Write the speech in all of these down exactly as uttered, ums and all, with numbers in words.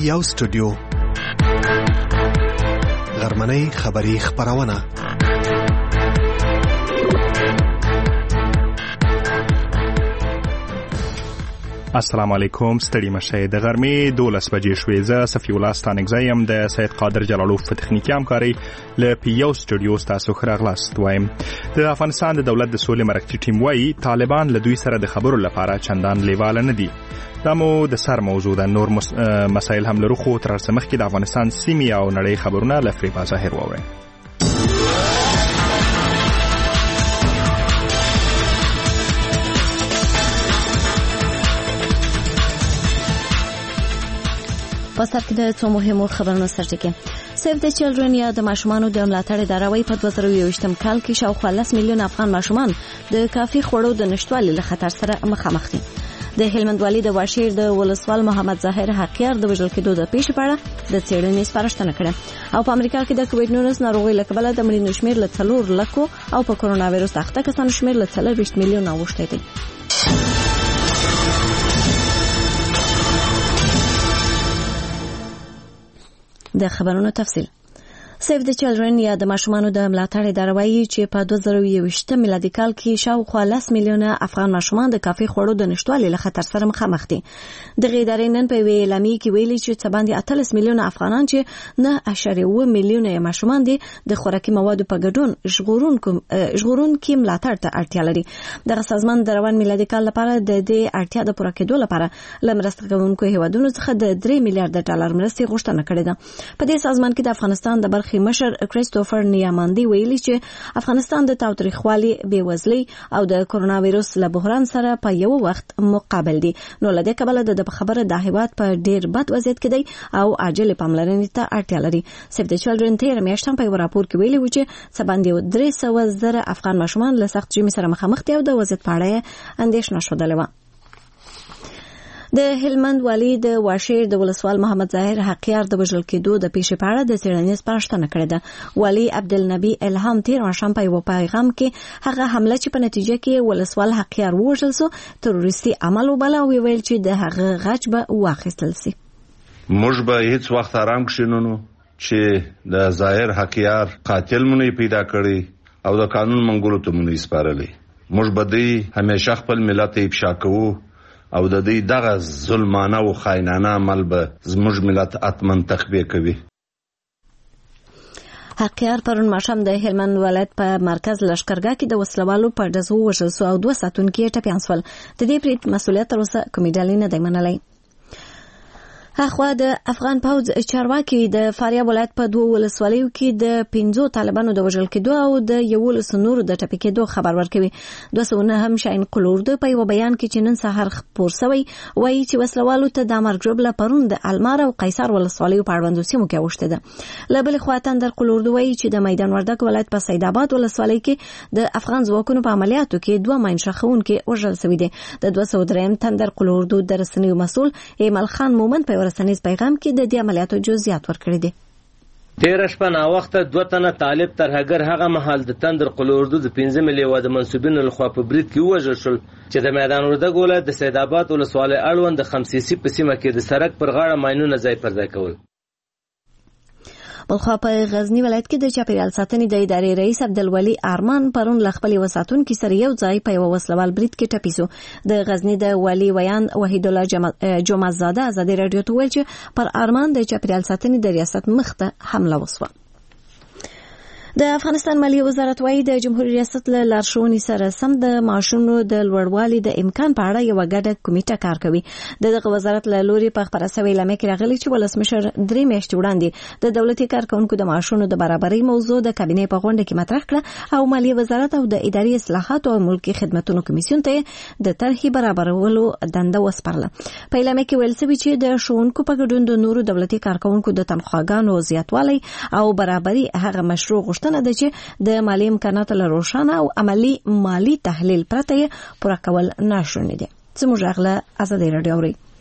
یو سټوډیو غرمنۍ خبری خبرونه. السلام علیکم. ستړي مشه د غرمې دولس بجې شوې. زه صفی الله ستانګزایم د سید قادر جلالوف په تخنیکي همکاري له پیو سټوډیو تاسو خراغلاست وایم. د افغانستان د دولت د سولې مرکزي ټیم وايي طالبان له دوی سره د خبرو لپاره چندان لیواله نه دي. دا مو د سر موضوع د نور مسایل هم لرو، خو تر څه مخکې د افغانستان سیمې او نړۍ خبرونه له فریبا ظاهر واورئ. په سر کې د څو مهمو خبرونو سرټکی. سیف د چلډرن یا د ماشومانو د ملاتړ ادارې په دوه زره یوویشتم کال کې شاوخوا لس میلیون افغان ماشومان د کافي خوړو د نشټوالي له خطر سره مخامخ دي. د هلمند والي د واشیر د ولسوال محمد ظاهر حقیار د وژل کېدو د پیښې په اړه د څېړنې سپارښتنه کړې. او په امریکا کې د کووډ نولس ناروغۍ له کبله د مړینو شمېر له څلور لکو او په کرونا وایرس اخته کسانو شمېر له څلوېښت میلیونه اوښتی دی. د خبرونو تفصیل. سیف د چلډرن یا د ماشومانو د ملاتړ ادارې وايي چې په دوه زره یوویشتم میلادي کال کې شاوخوا لس میلیونه افغان ماشومان د کافي خوړو د نشټوالي له خطر سره مخامخ دي. دغه ادارې نن په یوې اعلامیه کې ویلي چې څه باندې اتلس میلیونه افغانان چې نه اعشاریه اووه میلیونه ماشومان دي د خوراکي موادو په ګډون ژغورونکو ژغورونکي ملاتړ ته اړتیا لري. دغه سازمان د روان میلادي کال لپاره د دې اړتیا د پوره کېدو لپاره له مرسته کوونکو هیوادونو څخه د درې میلیارډ ډالر مرستې غوښتنه کړې ده. په دې سازمان کې د افغانستان د برخې مشر کریستوفر نیاماندي ویلي چې افغانستان د تاوتریخوالي، بېوزلۍ او د کرونا وایرس له بحران سره په یو وخت مقابل دي. نو له دې کبله د خبره د هیواد په ډیر بد وضعیت کې دی او عاجل پاملرنې ته اړتیا لري. سیف د چلډرن تیر میاشت هم په یو راپور کې ویلي و چې څه باندې درې سوه زره افغان ماشومان له سخت ژمي سره مخامخ دي او د وضعیت په اړه اندېښنه ښودلې وه. د هلمند والي د واشیر د ولسوال محمد ظاهر حقیار د وژل کېدو د پیښې په اړه د څېړنې سپارښتنه کړې ده. والي عبدالنبي الهام تیر ماښام په یو پیغام کې هغه حمله چې په نتیجه کې ولسوال حقیار ووژل سو تروریستي عمل وباله او ویل چې د هغه غچ به واخیستل سي. موږ به هیڅ وخت آرام کښینو چې د ظاهر حقیار قاتل مونږ پیدا کړی او د قانون منګولو ته مونږ سپارلی. موږ به دی همیشه خپل ملت افشا کوو او د دې دغه ظلمانه او خاینانه عمل به زموږ ملت اتمن تخبیه کوي. حقیار پرون ماښام د هلمند ولایت په مرکز لشکرګاه کې د وسلوالو په ډزو وژل سو او دوه ساتونکي ټپیان سول. د دې برید مسؤلیت تر اوسه کومې ډلې نه دی منلی. اخوا د افغان پوځ چارواکي د فاریاب ولایت په دوه ولسوالیو کې د پنځو طالبانو د وژل کېدو او د یولس نورو د ټپي کېدو خبر ورکوي. دوه سوه نهم شاهین قلورده په یو بیان کې چې نن سهار خپور سوی وایي چې وسلوالو ته د مرګ ژوبله پرون د المار او قیصر ولسوالیو په اړوندو سیمو کې اوښتې ده. له بلې خوا تندر قلورده وایي چې د میدان وردګ ولایت په سید آباد ولسوالۍ کې د افغان ځواکونو په عملیاتو کې دوه ماین ښخونکي وژل سوي دي. د دوه سوه درېیم تندر قلورده د رسنیو مسؤل ایمل خان مومند په رسنیز پیغام کې د دې عملیاتو جزئیات ورکړي دي. تیر شپه نا وخت دوه تنه طالب ترهګر هغه مهال د تندر قلوردو د پنځه ملي د منسوبینو لخوا په برید کې وژل شول چې د میدان وردګ ولایت د سید آباد ولسوالۍ اړوند د خمسیسي په سیمه کې د سړک پر غاړه ماینونه ځای پر ځای کول. بلخوا په غزنی ولایت کې د چاپیریال ساتنې د ادارې رئیس عبدالولي ارمان پرون له خپلې وساتونکي سره یو ځای په یو وسلوال برید کې ټپي سو. د غزنی د والي ویان وحید الله جمعزاده ازادي راډیو ته ویل چې پر ارمان د چاپیریال ساتنې د ریاست مخ ته حمله وسوه. د افغانستان مالیه وزارت وايي د جمهوریت ریاست له لارښوونې سره سم د معاشونو د لوړوالي د امکان په اړه یوه ګډه کمیټه کار کوي. د دغه وزارت له لوري په خپره سوې اعلامیه کې راغلي چې ولسمشر درې میاشتې وړاندې د دولتي کارکوونکو د معاشونو د برابرۍ موضوع د کابینې په غونډه کې مطرح کړه او مالیه وزارت او د اداري اصلاحاتو او ملکي خدمتونو کمیسیون ته د طرحې برابرولو دنده وسپارله. په اعلامیه کې ویل شوي چې د ښوونکو په ګډون د نورو دولتي کارکوونکو د تنخواګانو زیاتوالی او برابري هغه مشروع غوښتنه ده چې د مالی امکاناتو له روښانه او عملی مالی تحلیل پرته پوره کول ناشونی دي. زموږ غله ازادي راډیو اوري.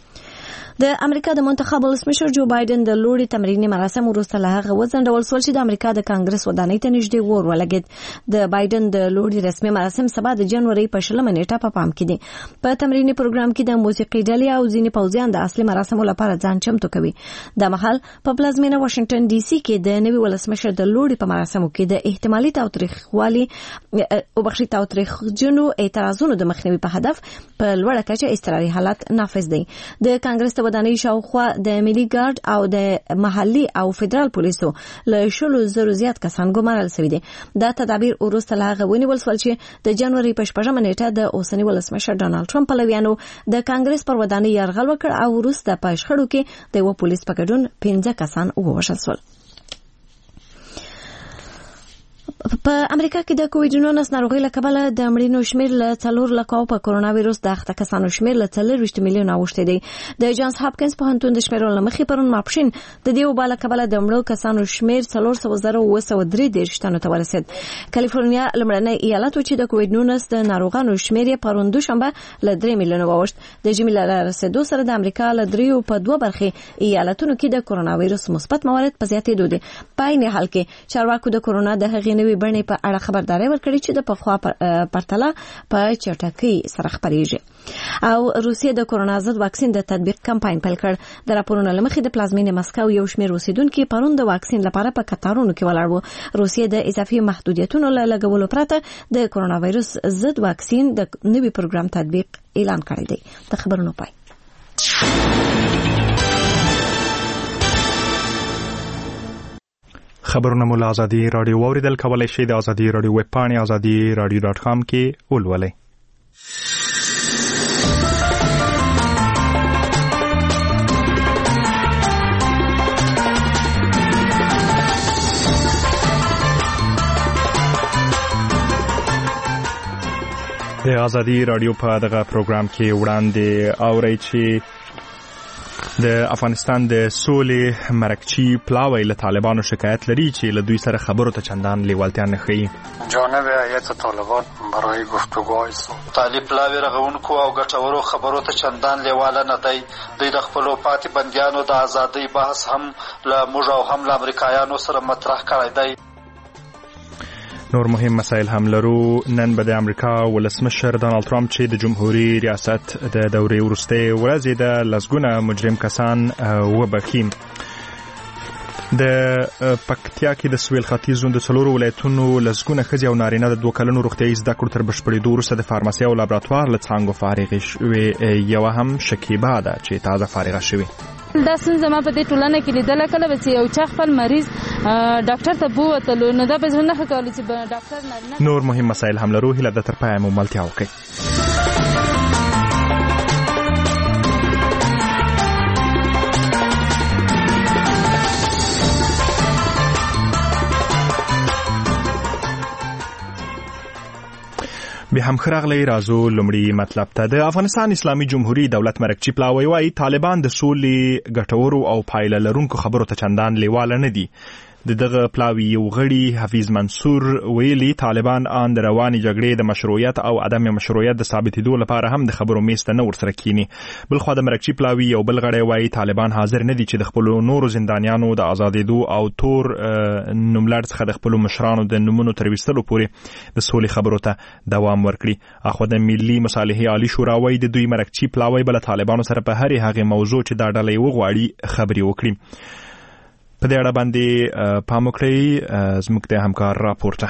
د امریکا د منتخب ولسمشر جو بایدن د لوړې تمریني مراسم وروسته له هغه وځنډول شول چې د امریکا د کانګرس ودانۍ ته نږدې اور ولګېد. د بایدن د لوړې رسمي مراسم سبا د جنوري په شلمه نیټه په پام کې دي. په تمریني پروګرام کې د موسیقي ډلې او ځینې پوځیان د اصلي مراسمو لپاره ځان چمتو کوي. د مهال په پلازمینه واشنگټن ډي سي کې د نوي ولسمشر د لوړې په مراسمو کې د احتمالي تاوتریخوالي او بخښي تاوتریخجنو اعتراضونو د مخنیوي په هدف په لوړه کچه اضطراري حالت نافذ دي. د کانګرس ودانۍ شاوخوا د ملي ګارد او د محلي او فدرال پولیسو له شلو زرو زیات کسان ګمارل شوي دي. دا تدابیر وروسته له هغه ونیول شول چې د جنوري په شپږمه نیټه د اوسني ولسمشر ډانلډ ټرمپ پلویانو د کانګرس پر ودانۍ یرغل وکړ او وروسته په شخړو کې د یو پولیس په ګډون پنځه کسان ووژل شول. په امریکا کې د کووډ نولس ناروغۍ له کبله د مړینو شمېر له څلور لکو په کرونا وایروس د اخته کسانو شمېر له څلوېښت میلیونه اوښتی دی. د جانز هاپکینز پوهنتون د شمېرو له مخې پرون ماپښین د دې وبا له کبله د مړو کسانو شمېر څلور سوه زره اوه سوه درې دېرش تنو ته ورسېد. کالیفورنیا لومړنی ایالت و چې د کووډ نولس د ناروغانو شمېر یې پرون دوشنبه له درې میلیونه واوښت. د ژمي له رسېدو سره د امریکا له دریو په دوه برخې ایالتونو کې د کرونا وایروس مثبت موارد په زیاتېدو دي. په عین حال کې چارواکو د کرونا د هغې نوې بڼې په اړه خبرداري ورکړي چې د پخوا پرتله په چټکۍ سره خپرېږي. او روسیې د کرونا ضد واکسین د تطبیق کمپاین پیل کړ. د راپورونو له مخې د پلازمینې مسکو یو شمېر اوسیدونکي پرون د واکسین لپاره په کتارونو کې ولاړ وو. روسیې د اضافي محدودیتونو له لګولو پرته د کرونا وایروس ضد واکسین د نوي پروګرام تطبیق اعلان کړی دی. د خبرونو پای. خبرونه مو له ازادي رادیو اوریدل کولای شئ. د ازادي رادیو ویب پاڼې ازادي رادیو ډاټ کام کې ولولئ. د ازادي رادیو په دغه پروګرام کې وړاندې اورئ چې د افغانستان د سولې مرکچی پلاوی له طالبانو شکایت لري چې له دوی سره خبرو ته چندان لیوالتیا نه ښیي. جانب هیئت طالبان برای گفتگوهای طالب پلاوی رغونکو او ګټورو خبرو ته چندان لیواله نه دی. دوی د خپلو پاتې بندیانو د ازادۍ بحث هم له موږ او هم له امریکایانو سره مطرح کړی دی. نور مهم مسایل هم لرو. نن به د امریکا ولسمشر ډانلډ ټرمپ چې د جمهوریت ریاست د دورې وروستۍ ورځې د لسګونه مجرم کسان وبخي. د پکتیا کې د سویل ختیځ د څلورو ولایتونو لسګونه ښځې او نارینه د دوه کلنو روغتیايي زده کړو تر بشپړېدو وروسته د فارمسي او لابراتوار له څانګو فارغې شوې. یوه هم شکیبه ده چې تازه فارغه شوې. دا ستونزه ما په دې ټولنه کې لیدله. کله به چې یو چا خپل مریض ډاکټر ته بوتلو نو دا به زه نه ښه کولی چې ډاکټر نارینه. نور مهم مسایل هم لرو. هیله ده تر پایه مو ملتیا وکړئ. به هم خراغلی رازو لمړی مطلب ته. د افغانستان اسلامي جمهوریت دولت مرکچی پلاوی وايي طالبان د سولې ګټورو او پایله لرونکو خبرو ته چندان لیواله نه دي. د دغه پلاوی یو غړي حفیظ منصور ویلي طالبان ان د رواني جګړې د مشروعیت او عدم مشروعیت د ثابتېدو لپاره هم د خبرو میز ته نه ورسره کینی. بل خو د مرکچی پلاوی یو بل غړي وايي طالبان حاضر نه دي چې د خپل نورو زندانیانو د آزادېدو او تور نوملړ څخه د خپل مشرانو د نمونو تر وستلو پورې د سولې خبرو ته دوام ورکړي. اخو د ملي مصالحې عالی شورا وايي د دوی مرکچی پلاوی بل طالبانو سره په هرې هغه موضوع چې دا ډلې وغواړي خبري وکړي. په دې اړه باندې پام وکړئ. زموږ د همکار راپورته.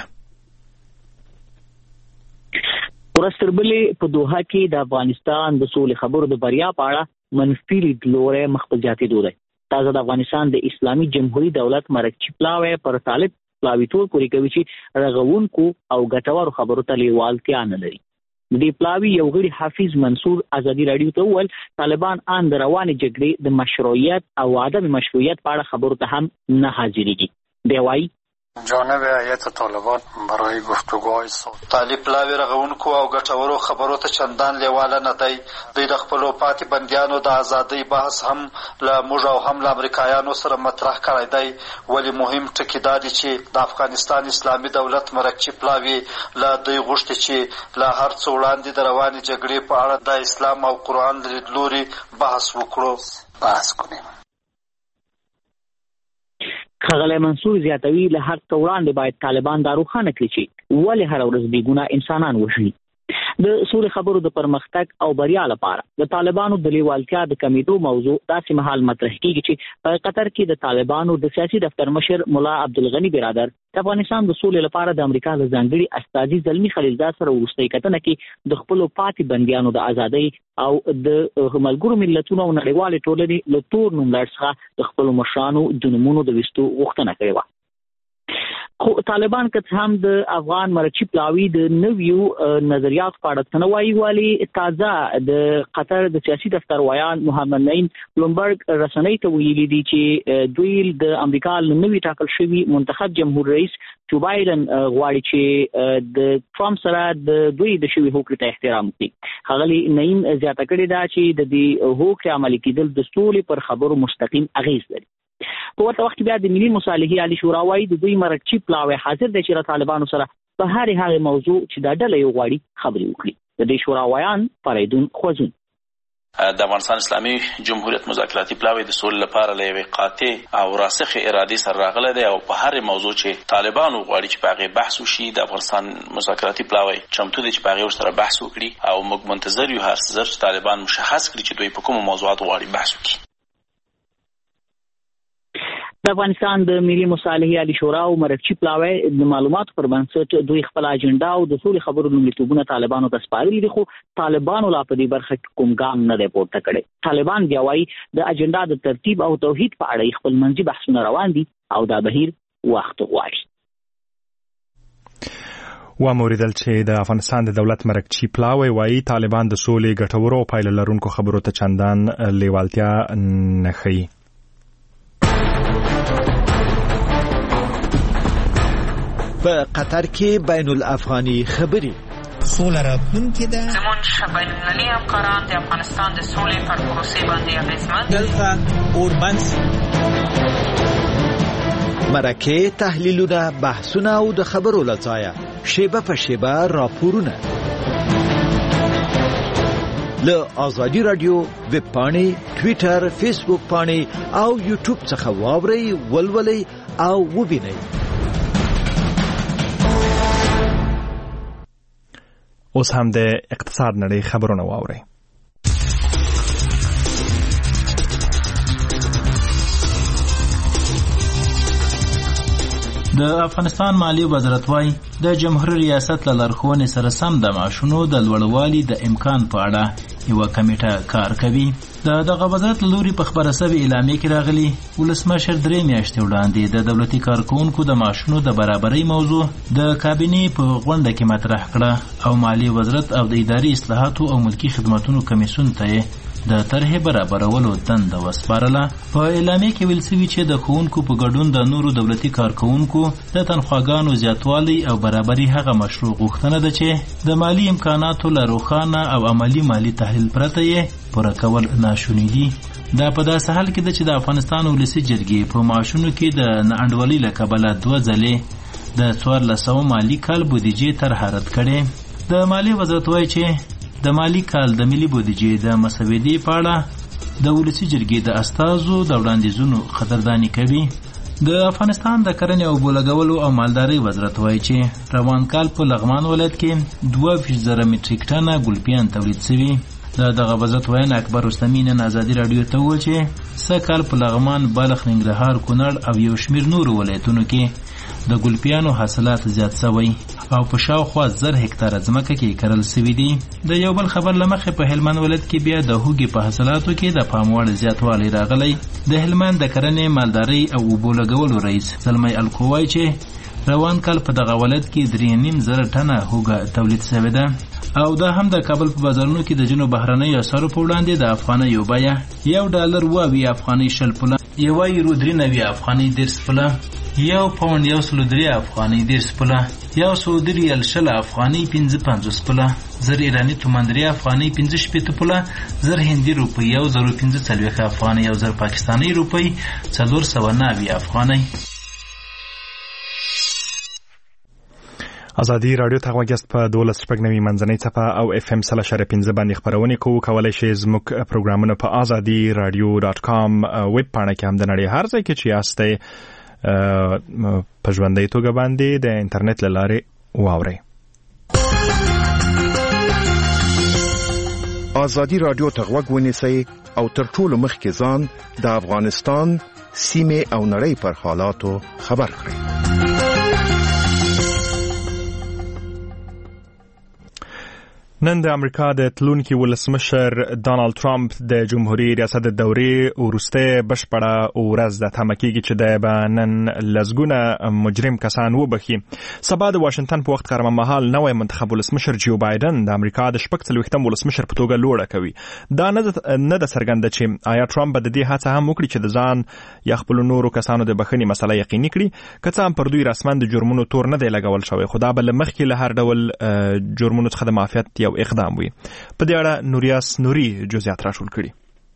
ورستربلې په دوحه کې د افغانستان د سولې خبرو د بریا په اړه منفي لیدلوری مخ په زیاتېدو دی. تازه د افغانستان د اسلامي جمهوریت دولت مرکچی پلاوی پر طالب پلاوی تور پورې کوي چې رغونکو او ګټورو خبرو ته لیوالتیا نه لري. د دې پلاوی یو غړي حفیظ منصور ازادي رادیو ته وویل طالبان ان د رواني جګړې د مشروعیت او عدم مشروعیت په اړه خبرو ته هم نه حاضرېږي. دی وايي جانب هیئت طالبان برای گفتگوهای صلح طالب پلاوی رغونکو او ګټورو خبرو ته چندان لیواله نه دی. دوی د خپلو پاتې بندیانو د ازادۍ بحث هم له موږ او هم له امریکایانو سره مطرح کړی دی. ولې مهم ټکي دا دی چې د افغانستان اسلامي دولت مرکچي پلاوي له دوی غوښتي چې له هر څه وړاندې د روانې جګړې په اړه د اسلام او قرآن لیدلوري بحث وکړو بحث کنیم. ښاغلی منصور زیاتوي له هر څه وړاندې باید طالبان دا روښانه کړي چې ولې هره ورځ بې ګناه انسانان وژني. د سولې خبرو د پرمختګ او بریا لپاره د طالبانو د لیوالتیا د کمیدو موضوع داسې مهال مطرح کیږي چې په قطر کې د طالبانو د سیاسي دفتر مشر ملا عبدالغني برادر د افغانستان د سولې لپاره د امریکا له ځانګړي استازي زلمي خلیلزاد سره وروستۍ کتنه کې د خپلو پاتې بندیانو د ازادۍ او د ملګرو ملتونو او نړیوالې ټولنې له تور نوملړ څخه د خپلو مشرانو د نومونو د ویستو غوښتنه کړې وه. خو طالبان که هم د افغان مرکچي پلاوي د نویو نظریاتو په اړه څه نه وایي، ولې تازه د قطر د سیاسي دفتر ویان محمد نعیم بلومبرګ رسنۍ ته ویلي دي چې دوی د امریکا له نوي ټاکل شوي منتخب جمهور رئیس جو بایدن غواړي چې د ټرمپ سره د دوی د شوي هوکړې ته احترام وکړي. ښاغلي نعیم زیاته کړې ده چې د دې هوکړې عملي کېدل د سولې پر خبرو مستقیم اغیز لري. په ورته وخت بیا د ملي مصالحې عالي شورا وايي د دوی مرکچي پلاوی حاضر دی چې له طالبانو سره په هرې هغې موضوع چې دا ډله یې غواړي خبرې وکړي. د دې شورا ویان فریدون خوځون د افغانستان اسلامي جمهوریت مذاکراتي پلاوی د سولې لپاره له یوې قاطع او راسخې ارادې سره راغلی دی او په هرې موضوع چې طالبانو غواړي چې په هغې بحث وشي د افغانستان مذاکراتي پلاوی چمتو دی چې په هغې ورسره بحث وکړي او موږ منتظر یو هر څه زر چې طالبان مشخص کړي چې دوی په کومو موضوعاتو غواړي بحث وکړي. د افغانستان د ملي مصالحې عالي شورا او مرکچي پلاوی د معلوماتو پر بنسټ دوی خپل اجنډا او د سولې خبرو لومړیتوبونه طالبانو ته سپارلي دي، خو طالبانو لا په دې برخه کې کوم ګام نه دی پورته کړی. طالبان بیا وایي د اجنډا د ترتیب او توحید په اړه خپل منځي بحثونه روان دي او دا بهیر وخت غواړي. واوریدل چې د افغانستان د دولت مرکچي پلاوی وایي طالبان د سولې ګټورو او پایله لرونکو خبرو ته چندان لیوالتیا نه ښیي. په قطر کې بین الافغاني خبرې سوله راتلونکې ده. زموږ بینالمللي همکاران د افغانستان د سولې پر پروسې باندې اغېزمن دلته اوربنس مرکې تحلیلونه بحثونه او د خبرو له ځایه شیبه په شیبه راپورونه له آزادي رادیو ویب پاڼې ټویټر فیسبوک پاڼې او یوټیوب څخه واورئ ولولئ او وبینئ. اوس هم د اقتصاد نړۍ خبرونه واورئ. د افغانستان مالی وزارت وايي د جمهوریت ریاست له لارښوونې سره سم د معاشونو د لوړوالي د امکان په اړه یوه کمیټه کار کوي. د دغه وزارت له لوري په خپره سوې اعلامیې کې راغلي ولسمشر درې میاشتې وړاندې د دولتي کارکوونکو د معاشونو د برابرۍ موضوع د کابینې په غونډه کې مطرح کړه او مالی وزارت او د اداري اصلاحاتو او ملکي خدماتونو کمیسیون ته د طرحې برابرولو دنده وسپارله. په اعلامیې کې ویل شوي چې د ښوونکو په ګډون د نورو دولتي کارکوونکو د تنخواګانو زیاتوالی او برابري هغه مشروع غوښتنه ده چې د مالی امکاناتو له روښانه او عملي مالی تحلیل پرته یې پوره کول ناشوني دي. دا په داسې حال کې ده چې د افغانستان ولسي جرګې په معاشونو کې د ناانډولۍ له کبله دوه ځلې د څوارلس سوه مالي کال بودیجې طرح رد کړې. د مالی وزارت وایي چې د مالی کال د ملي بودیجې د مسودې په اړه د ولسي جرګې د استازو د وړاندیزونو قدرداني کوي. د افغانستان د کرنې او اوبو لګولو او مالدارۍ وزارت وایي چې روان کال په لغمان ولایت کې دوه ویشت زره مټریک ټنه ګلپیان تولید شوي. د دغه وزارت ویاند اکبر رستمي نن ازادي راډیو ته وویل چې سږ کال په لغمان، بلخ، ننګرهار، کونړ او یو شمېر نورو ولایتونو کې د ګلپیانو حاصلات زیات شوی او په شاوخوا زر هکتاره ځمکه کې کرل شوي دي. د یو بل خبر له مخې په هلمند ولایت کې بیا د هوږې په حاصلاتو کې د پام وړ زیاتوالی راغلی. د هلمند د کرنې، مالدارۍ او اوبو لګولو رئیس زلمی الکو وایي چې روان کال په دغه ولایت کې درې نیم زره ټنه هوږه تولید شوې ده او دا هم د کابل په بازارونو کې د ځینو بهرنیو اسعارو په وړاندې د افغانیو بیه یو ډالر اوه اویا افغانۍ شل پوله یو یورو درې نوي افغانۍ دېرش پوله، یو پاونډ یو سلو درې افغانۍ دېرش پوله، یو سعودي ریال شل افغانۍ پنځه پنځوس پوله، زر ایراني تومان درې افغانۍ پنځه شپېته پوله، زر هندي روپۍ یو زر پنځه څلوېښت افغانۍ، یو زر پاکستاني روپۍ څلور سوه نوي افغانۍ. ازادي رادیو ته غوږیاست په دولس شپږ نوي منځنۍ څپه او اف ام سل اشاره پنځه باندې خپرونې کوو. کولی شئ زموږ پروګرامونه په ازادي رادیو ډاټ کام ویب پاڼه کې هم د نړۍ هر ځای کې چې یاستئ په ژوندۍ توګه باندې د انټرنیټ له لارې واورئ. ازادي رادیو ته غوږ ونیسئ او تر ټولو مخکې ځان د افغانستان سیمې او نړۍ پر حالاتو خبر کړئ. نن د امریکا د تلونکي ولسمشر ډانلډ ټرمپ د جمهوریت ریاست د دورې وروسته بشپړه ورځ د تمه کېږي چې د به نن لسګونه مجرم کسان وبخي. سبا د واشنگټن په وخت کارمه مهال نوی منتخب ولسمشر جو بایدن د امریکا د شپږ څلوېښتم ولسمشر په توګه لوړه کوي. دا نه ده څرګنده چې آیا ټرمپ به د دې هڅه هم وکړي چې د ځان یا خپلو نورو کسانو د بخښنې مسله یقیني کړي، که څه هم پر دوی رسما د جرمونو تور نه دی لګول شوی، خو دا به له مخکې له هر ډول جرمونو څخه د معافیت یو اقدام وي. په دې اړه نوریاس نوري جزئیات راټول کړي.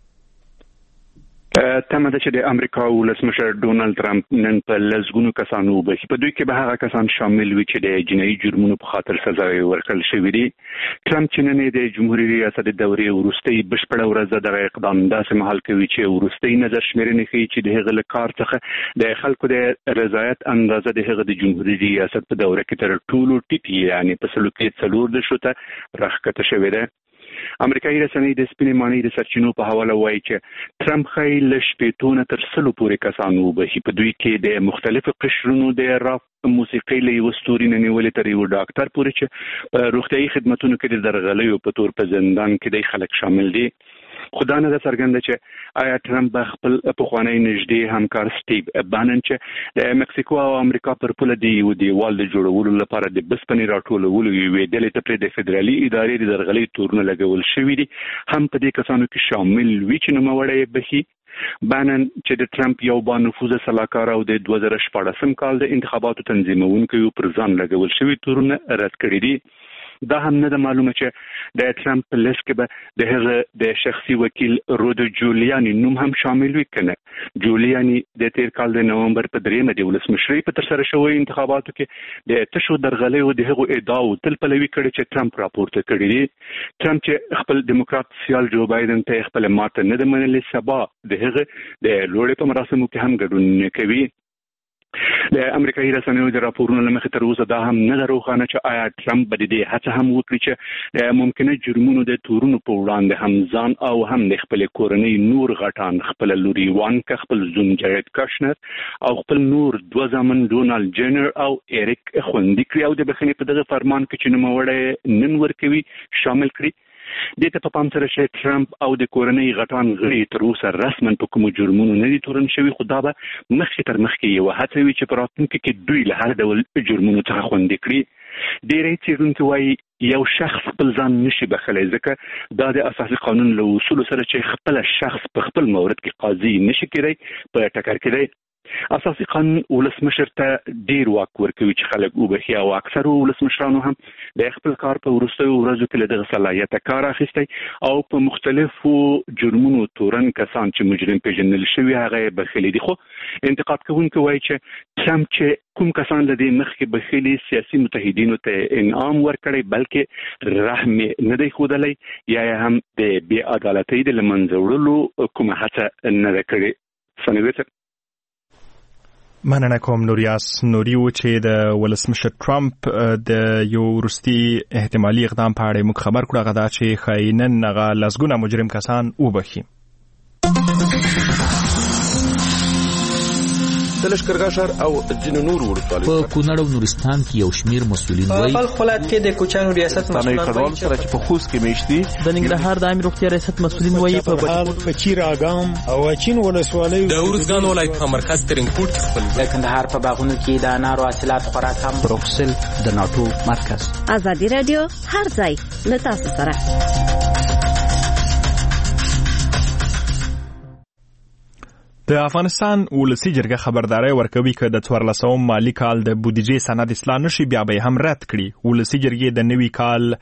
تمه ده چې د امریکا ولسمشر ډونالد ټرمپ نن په لسګونو کسانو وبخي. په دوی کې به هغه کسان شامل وي چې د جنایي جرمونو په خاطر سزا ورکړل شوې دي. ټرمپ چې نن د جمهوریت ریاست د دورې وروستۍ بشپړه ورځ دغه اقدام داسې مهال کوي چې وروستۍ نظر شمیرنې ښیي چې د هغه له کار څخه د خلکو د رضایت اندازه د هغه د جمهوریت ریاست په دوره کې تر ټولو ټیټ یعنی په سلو کې څلور دېرشو ته راښکته شوې ده. امریکایي رسنۍ د سپینې ماڼۍ د سرچینو په حواله وایي چې ټرمپ ښایي له شپېتو نه تر سلو پورې کسان وبخي. په دوی کې د مختلفو قشرونو د راپ موسیقۍ له یوه ستوري نه نیولې تر یوه ډاکټر پورې چې په روغتیایي خدمتونو کې د درغلیو په تور په زندان کې د خلک شامل دي. خو دا نه ده څرګنده چې آیا ټرمپ به خپل پخوانی نږدې همکار سټیو بانن چې د مکسیکو او امریکا پر پوله د یو دیوال د جوړولو لپاره د بسپنې راټولولو یوې ډلې ته پرې د فدرالي ادارې د درغلۍ تورونه لګول شوي دي هم په دې کسانو کې شامل وي چې نوموړی یې بخي. بانن چې د ټرمپ یو با نفوذه سلاکار او د دوه زره شپاړسم کال د انتخاباتو تنظیمونکو پر ځان لګول شوي تورونه رد کړي دي. دا هم نه ده معلومه چې د ټرمپ په لیست کې به د هغه د شخصي وکیل رودو جولیانی نوم هم شامل وي که نه. جولیانی د تیر کال د نومبر په دریمه د ولسمشرۍ په ترسره شویو انتخاباتو کې د تشو درغلیو د هغو ادعاو تل پلوي کړي چې ټرمپ راپورته کړي دي. ټرمپ چې خپل دیموکرات سیال جو بایدن ته خپل ماته نه ده منلې، سبا د هغه د لوړې په مراسمو کې هم ګډون نه کوي. د امریکایي رسنیو د راپورونو له مخې تر اوسه دا هم نه ده روښانه چې آیا ټرمپ به د دې هڅه هم وکړي چې د ممکنه جرمونو د تورونو په وړاندې هم ځان او هم د خپلې کورنۍ نور غټان خپله لور ایوانکا، خپل زوم جارید کاشنر او خپل نور دوه زامن ډونالډ جنر او ایریک خوندي کړي او د بخښنې په دغه فرمان کې چې نوموړی نن ورکوي شامل کړي. دې ته په پام سره چې ټرمپ او د کورنۍ غټان غړي تر اوسه رسما په کومو جرمونو نه دي تورن شوي، خو دا به مخکې تر مخکې یوه هڅه وي چې په راتلونکي کې دوی له هر ډول جرمونو څخه خوندي کړي. ډېری څېړونکي وایي یو شخص خپل ځان نشي بخلی، ځکه دا د اساسي قانون له اصولو سره چې خپل شخص په خپل مورد کې قاضي نشي کېدی په ټکر کې دی. اساسي قانون ولسمشر ته ډیر واک ورکوي چې خلک وبخي او اکثرو ولسمشرانو هم د خپل کار په وروستیو ورځو کې له دغه صلاحیته کار اخیستی او په مختلفو جرمونو تورن کسان چې مجرم پیژندل شوي هغه یې بخښلي دي. خو انتقاد کوونکي وایي چې ټرمپ چې کوم کسان له دې مخکې بخښلي سیاسي متحدینو ته انعام ورکړی بلکې رحم نه دی ښودلی یا هم د بې عدالتۍ د له منځه وړلو کومه هڅه نه ده کړې. سنویته مننه کوم نوریاس نوري و چې د ولسمشر ټرمپ د یو وروستي احتمالي اقدام په اړه موږ خبر کړو، هغه دا چې ښایي نن هغه لسګونه مجرم کسان وبخي. د لښکرګاه ښار او ځینو نورو ولسوالیو په کونړ او نورستان کې یو شمیر مسؤلین وایي په ولایت کې د کوچانو ریاست مسؤلین وایي سره چې په خوست کې میشتي د ننګرهار د عامه روغتیا ریاست مسؤلین وایي په بهار په چیراګام او اچین ولسوالۍ د ورزګان ولایت په مرکز ترینکوټ خپل د کندهار په باغونو کې د انارو حاصلات خوراک هم بروکسل د ناټو مرکز. ازادي رادیو هر ځای له تاسو سره. د افغانستان ولسی جرګه خبرداري ورکوي چې د څوارلسم مالی کال د بودیجې سند اصلاح نشي بیا به هم رد کړي. ولسی جرګې د نوي کال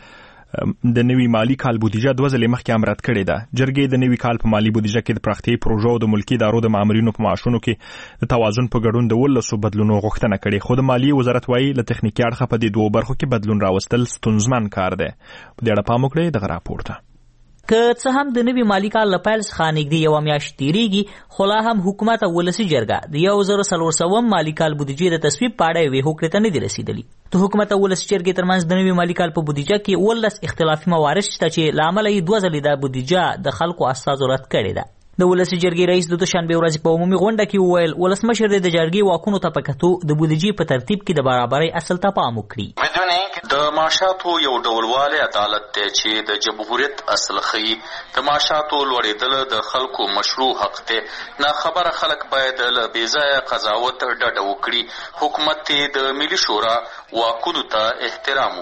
د نوي مالی کال بودیجه دوه ځلې مخکې هم رد کړې ده. جرګې د نوي کال په مالی بودیجه کې د پراختیایي پروژو او د ملکي ادارو د مامورینو په معاشونو کې د توازن په ګډون د ولسو بدلونو غوښتنه کړې، خو د مالیې وزارت وایي له تخنیکي اړخه په دې دوو برخو کې بدلون راوستل ستونزمن کار دی. په دې اړه پام وکړئ دغه راپور ته. که څه هم د نوي مالی کال له پیل څخه نږدې یوه میاشت تېرېږي، خو لا هم حکومت او ولسي جرګه د یو زر څلور سوم مالی کال بودیجې د تصویب په اړه یوې هوکړې ته نه دي رسېدلي. د حکومت او ولسي جرګې ترمنځ د نوي مالی کال په بودیجه کې اوولس اختلافي موارد شته چې له امله یې دوه ځلې د بودیجه د خلکو استازو رد کړې ده. د ولسي جرګې رئیس د دوشنبې ورځې په عمومي غونډه کې وویل ولسمشر د جرګې واکونو ته په کتو د بودیجې په ترتیب کې د برابرۍ اصل ته پام وکړي. د معاشاتو یو ډولوالی عدالت دی چې د جمهوریت اصل ښیي. د معاشاتو لوړېدل د خلکو مشروع حق دی. ناخبره خلک باید له بېځایه قضاوت ډډه وکړي. حکومت د ملي شورا واکونو ته احترام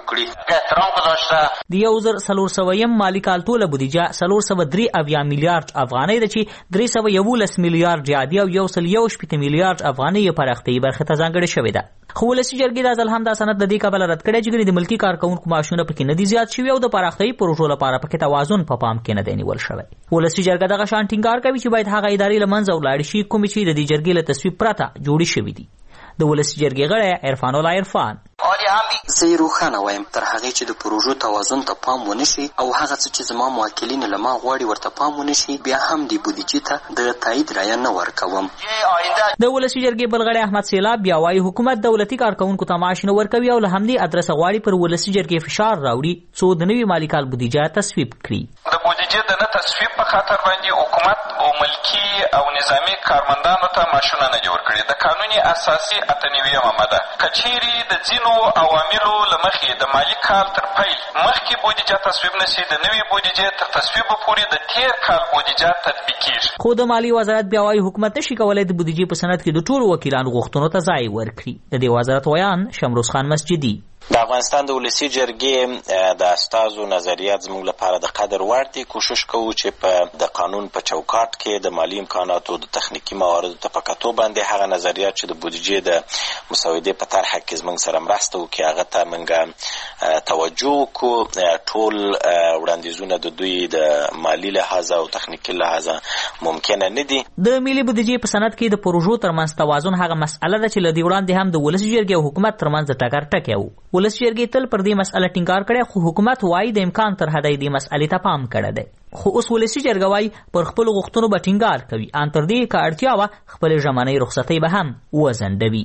وکړي. د یو زر څلور سویم مالی کال ټوله بودیجه څلور سوه درې اویا میلیارډ افغانۍ ده چې درې سوه یولس میلیارډ عادي او یو سل یو شپېته میلیارډ افغانۍ یې پراختیایي برخې ته ځانګړې شوې ده. خو ولسي جرګې دا ځل هم دا سند د دې کبله رد کړی چې ګنې د ملکي کارکوونکو معاشونه پکې نه دي زیات شوي او د پراختیایي پروژو لپاره پکې توازن په پام کې نه دی نیول شوی. ولسي جرګه دغه شان ټینګار کوي چې باید هغه ادارې له منځه ولاړې شي کومې چې د دې جرګې له تصویب پرته جوړې شوي دي. د ولسي جرګې غړی عرفان الله عرفان: زه یې روښانه وایم تر هغې چې د پروژو توازن ته پام ونه شي او هغه څه چې زما موکلین له ما غواړي ورته پام ونه شي، بیا هم د بودیجې ته د تایید رایه نه ورکوم. د ولسي جرګې بل غړی احمد سیلاب بیا وایي حکومت دولتي کارکوونکو ته معاش نه ورکوي او له همدې ادرسه غواړي پر ولسي جرګې فشار راوړي څو د نوي مالي کال بودیجه تصویب کړي. د بودیجې د نه تصویب په خاطر باندې حکومت او ملکي او نظامي کارمندانو ته معاشونه نه دي ورکړي. د قانون اساسي اته نوېمه ماده کچېرې د ځینو عواملو له مخې د مالي کال تر پیل مخکې بودیجه تصویب نه شي، د نوې بودیجې تر تصویب پورې د تیر کال بودیجه تطبیق کېږي. خو د مالي وزارت بیا وایي حکومت نشي کولی د بودیجې په سند کې د ټولو وکیلانو غوښتنو ته ځای ورکړي. د دې وزارت ویان شمروز خان مسجدي: د افغانستان د ولسي جرګې د استازو نظریات زموږ لپاره د قدر وړ دي. کوشش کوو چې په د قانون په چوکاټ کې د مالي امکاناتو د تخنیکي مواردو ته په کتو باندې هغه نظریات چې د بودیجې د مسودې په طرحه کې زموږ سره مرسته وکړي هغه ته موږ توجه وکړو. ټول وړاندیزونه د دوی د مالي لحاظه او تخنیکي لحاظه ممکنه نه دي. د ملي بودیجې په سند کې د پروژو ترمنځ توازن هغه مسئله ده چې له دې وړاندې هم د ولسي جرګې او حکومت ترمنځ د ټکر ټکی و. ولسي جرګې تل پر دې مسئله ټینګار کړی خو حکومت وایي د امکان تر حده دې مسئلې ته پام کړی دی. خو اوس ولسي جرګه وایي پر خپلو غوښتنو به ټینګار کوي، ان تر دې که اړتیا وه خپلې ژمنۍ رخصتۍ به هم وځنډوي.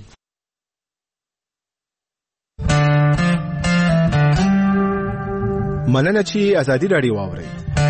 مننه چې ازادي راډیو واورئ.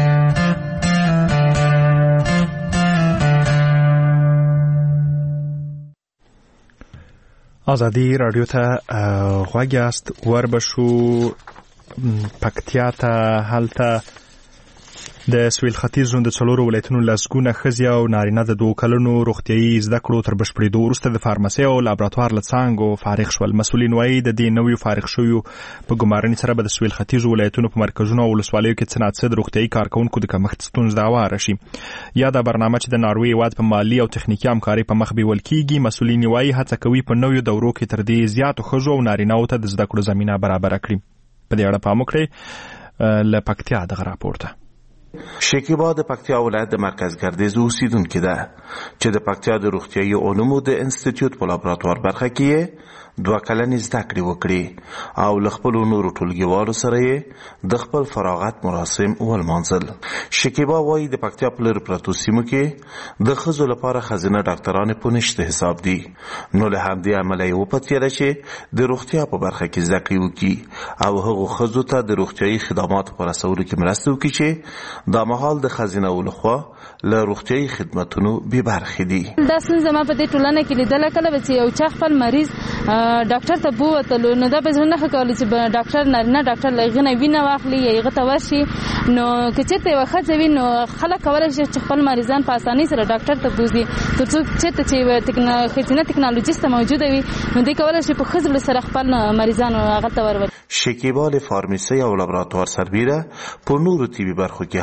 ازادي راډیو ته غوږ یاست. وربشو پکتیا ته هلته د سویل ختیځ د څلورو ولایتونو لسګونه ښځې او نارینه د دوه کلونو روغتیایي زده کړو تر بشپړېدو وروسته د فارمسۍ او لابراتوار له څانګو فارغ شول. مسؤلین وایي د دې نویو فارغ شویو په ګمارنې سره به د سویل ختیځو ولایتونو په مرکزونو او ولسوالیو کې څه ناڅه د روغتیایي کارکوونکو د کمښت ستونزه هواره شي. یا دا برنامه چې د ناروې هېواد په مالي او تخنیکي همکارۍ په مخ بیول کېږي. مسؤلین وایي هڅه کوي په نویو دورو کې تر دې زیاتو ښځو او نارینهو ته د زده کړو زمینه برابره کړي. په دې اړه پام وکړئ. له پکتیا دغه راپور ته. شکیبا د پکتیا ولایت د مرکز ګردیز اوسیدونکې ده چې د پکتیا د روغتیایي علومو د انسټیټیوټ په لابراتوار برخه کې دوه کلنې زده کړې وکړي او له خپلو نورو ټولګیوالو سره یې د خپل فراغت مراسم ولمانځل. شکیبا وایي د پکتیا په لرې پرتو سیمو کې د ښځو لپاره ښځینه ډاکټرانې په نشته حساب دي، نو له همدې امله یې وپتېله چې د روغتیا په برخه کې زده کړې وکړي او هغو ښځو ته د روغتیایي خدماتو په رسولو کې مرسته وکړي چې دا مهال د ښځینه‌و لخوا له روغتیایي خدمتونو بې برخې دي. دا ستونزه ما په دې ټولنه کې لیدله کله به چې یو چا خپل مریض ډاکټر ته بوتلو نو دا به زړه نه ښه کولی چې ډاکټر نارینه ډاکټر له هغې نه وینه واخلي یا هغه ته ورشي. نو که چېرته یوه ښځه وي نو خلک کولی شي چې خپل مریضان په اسانۍ سره ډاکټر ته بوځي. تر څو چېرته چې یوه ښځینه ټکنالوجیسته موجوده وي نو دوی کولی شي په ښه زړه سره خپل مریضان هغه ته ورولي. شکیبا له فارمسۍ او لابراتوار سربیره په نورو طبي برخو کې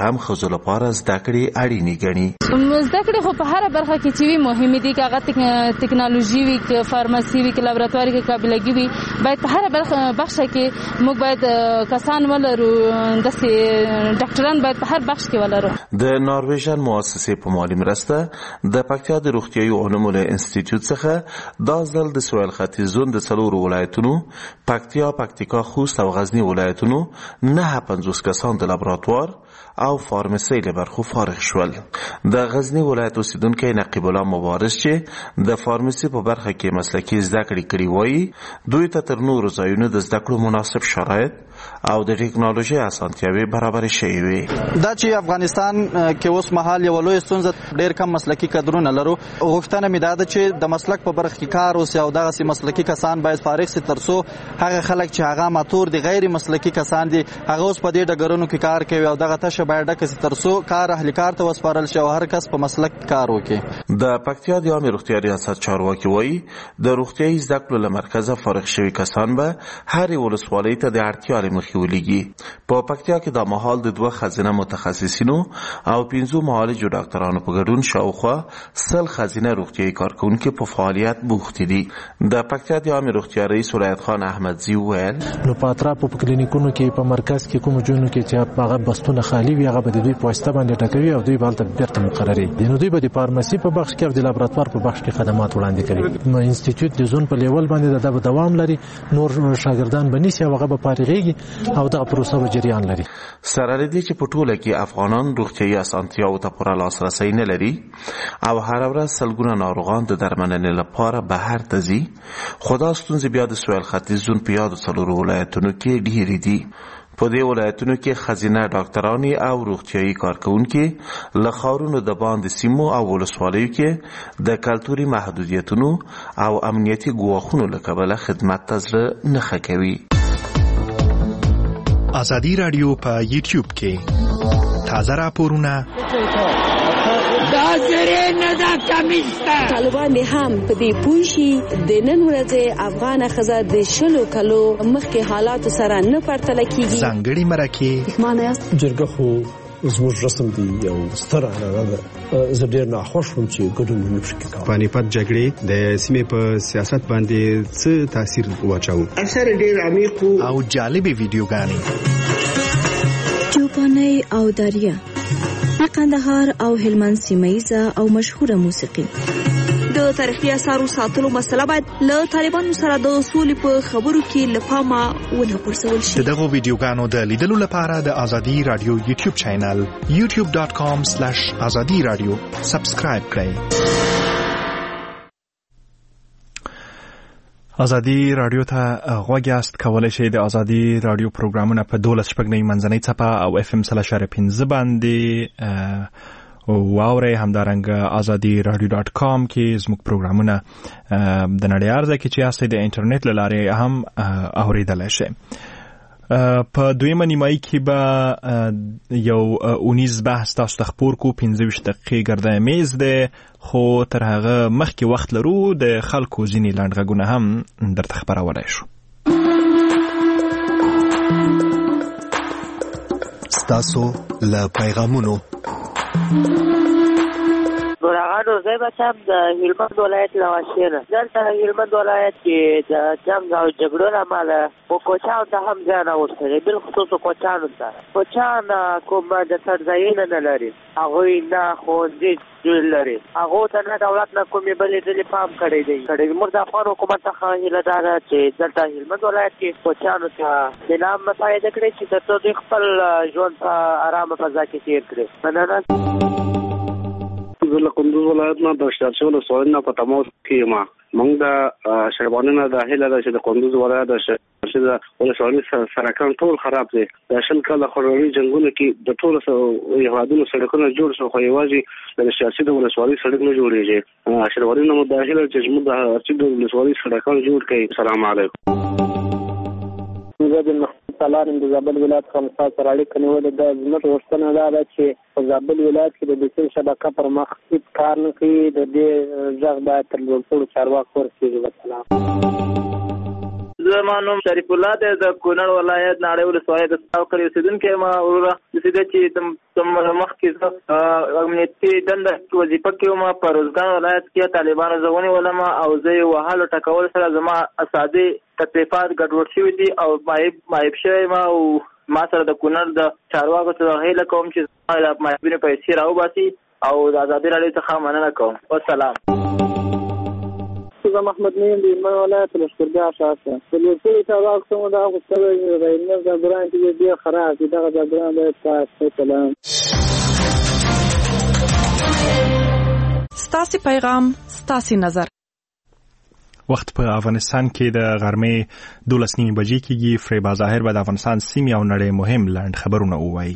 هم ښځو لپاره زده کړې اړینې ګڼي. زده کړې خو په هره برخه کې چې وي مهمې دي، که هغه ټکنالوژي وي، که فارماسي وي، که لابراتواري کې قابلګي وي، باید په هره برخه بخشه کې موږ باید کسان ولرو، داسې ډاکټران باید په هر بخش کې ولرو. د نارویژن مؤسسې په مالي مرسته د پکتیا د روغتیايي علومو له انسټیټیوټ څخه دا ځل د سویل ختیځ زون د څلورو ولایتونو پکتیا، پکتیکا، خوست او غزنی ولایتونو نه پنځوس کسان د لابراتوار او فارمسي له برخو فارغ شول. د غزنی ولایت اوسیدونکي نقیب الله مبارز چې د فارمسي په برخه کې مسلکي زده کړې کړې وایي، دوی ته تر نورو ځایونو د زده کړو مناسب شرایط او د ټکنالوژي اسانتیاوي برابر شوي وي. دا چې افغانستان کې اوس مهال یو لوی ستونزه ډېر کم مسلکي کادرونه لرو، غوښتنه مې دا ده چې د مسلک په برخه کې کار وسي او دغسې مسلکي کسان باید فارغ سي، تر څو هغه خلک چې هغه ماتور دي، غیر مسلکي کسان دي، هغه اوس په دې ډګرونو کې کار کوي او دغه تشه باید ډکه سي، تر څو کار اهلي کار ته وسپارل شي او هر کس په مسلک کار وکړي. د پکتیا د عامه روغتیا ریاست چارواکي وایي د روغتیايي زده کړو له مرکزه فارغ شوي کسان به هرې ولسوالۍ ته د اړتیا له مخې ولیږي. په پکتیا کې د مهال د دوه خزینه متخصصینو او پنځو معالجو ډاکټرانو په ګډون شاوخوا سل خزینه روغتیايي کارکونکي په فعالیت بوخت دي. د پکتیا د عامه روغتیا رئیس ولایت خان احمدزي وویل، نو په اطرافو په کلینیکونو کې په مرکز کې کوم ځایونو کې چې هغه بستونه خالی وي، هغه به د دوی په واسطه باندې ټاکوي او دوی به هلته بیرته مقرري. نو دوی به د فارماسي په بخش کې او د لابراتوار په بخش کې خدمات وړاندې کوي. انسټیټیوټ د زون په لیول باندې دا به دوام لري، نور شاګردان به نیسي او هغه به فارغېږي او دغه پروسه به جریان لري. سره دې چې په ټوله کې افغانان روغتیايي اسانتیاوو ته پوره لاسرسی نه لري او هر ورځ سلګونه ناروغان د درملنې لپاره بهر ته ځي، خو دا ستونزې بیا د سویل ختیځ زون په یادو څلورو ولایتونو کې ډېرې دي. په دې ولایتونو کې خزینه ډاکټرانی او روغتیايي کارکونکي له ښارونو د باندې سیمو او ولسوالیو کې د کلتوري محدودیتونو او امنیتي ګواښونو له کبله خدمت ته زړه نه ښه کوي. ازادي رادیو په یوټیوب کې تازه راپورونه طالبان هم په دې پوه شي د نن ورځې افغان ښځه د شلو کلو مخکې حالاتو سره نه پرتله کیږي. ځانګړي مرکې معنی جرګه خو زموږ رسم دی او ستر عنعنه ده. زه ډېر ناخوښ وم چې ګډون مې نشو کولی. پانیپت جګړې د سیمې په سیاست باندې څه تاثیر واچاوه؟ اثر ډېر عمیق او جالبې ویډیوګانې، چوپانۍ او دریا، قندهار او هلمند سیمه‌یزه او مشهوره موسیقي. د تاریخي اثارو ساتلو مسله باید له طالبانو سره د سولې په خبرو کې له پامه ونه غورځول شي. د دغو ویډیوګانو د لیدلو لپاره د ازادي رادیو یوټیوب چینل یوټیوب ډاټ کام سلیش ازادي رادیو سبسکرایب کړئ. ازادي رادیو ته غوږ یاست، کولی شئ د ازادي رادیو پروګرامونه په دولس شپږ نوي منځنۍ څپه او اف ام سل اشاریه پنځه باندې واورئ. همدارنګه ازادي رادیو ډاټ کام کې زموږ پروګرامونه د نړۍ هر ځای کې چې یاستئ د انټرنیټ له لارې هم اورېدلی شئ. په دویمه نیمایي کې به یو اونیز بحث تاسو ته خپور کو، پنځه ویشت دقیقې ګرده میز دی، خو تر هغه مخکې وخت لرو د خلکو ځینې لنډغږونه هم درته خپرولی شو. ستاسو له پیغامونو نورغانو زه بچم د هلمند ولایت له واشې نه. دلته هلمند ولایت کې د جنګ او جګړو له امله په کوچیانو ته هم زیان اوښتی دی، بالخصوص کوچیانو ته. کوچیان کوم د څړځایونه نه لري، هغوی نه ښوونځي لري، هغو ته نه دولت نه کومې بلې ډلې پام کړی دی. زموږ د افغان حکومت څخه هیله دا ده چې دلته هلمند ولایت کې کوچیانو ته نظام مساعده کړي چې تر څو دوی خپل ژوند په ارامه فضا کې تېر کړي. مننه. زه له کندوز ولایت نه د شهرچه ولسوالۍ نه په تماس کې یم. موږ د شرباني نه د هیله ده چې د کندوز ولایت د شهرچه د ولسوالۍ سرکان ټول خراب دي. د شل کاله خړوړي جنګونو کې د ټولو هیوادونو سړکونه جوړ شو، خو یوازې د شهرچه د ولسوالۍ سړک نه جوړېږي. شرباني نه د هیله چې موږ د شهرچه د ولسوالۍ سړکان جوړ کړي. السلام علیکم. زه د مختلف د زابل ولایت خمسه سره اړیکه نیولې ده. زموږ غوښتنه دا ده چې په زابل ولایت کې د بسل شبکه پر مخ کار نه کوي. د دې غږ باید تر لوړ چارواکو ورسېږي. زما نوم شریف الله دی، د کونړ ولایت ناړۍ ولسوالۍ د څاوکړې اوسېدونکی یم. وروره د شخصي ده چې د مخکې زه امنیتي دنده وظیفه کې وم په روزګان ولایت کې طالبانو زه ونیولم او زه یې وهلو ټکولو سره زما اساسي تکلیفات ګډوډ شوي دي او معیب معیب شوی یم او ما سره د کونړ د چارواکو څخه هیله کوم چې زما د معیبینو پیسې راوباسي او د ازادي راډیو څخه مننه کوم. والسلام. زه محمد نیم د هلمند ولایت لښکرګاه ښار څخه په لوستلو چارواکو څخه دا غوښتنه وه د هلمند زعفران چې ډېر خراب دي، دغه زعفران باید پاک شي. سلام. ستاسې پیغام ستاسې نظر. وخت په افغانستان کې د غرمې دولس نیمې بجې کېږي. فریبا ظاهر به د افغانستان سیمې او نړۍ مهم لنډ خبرونه ووایي.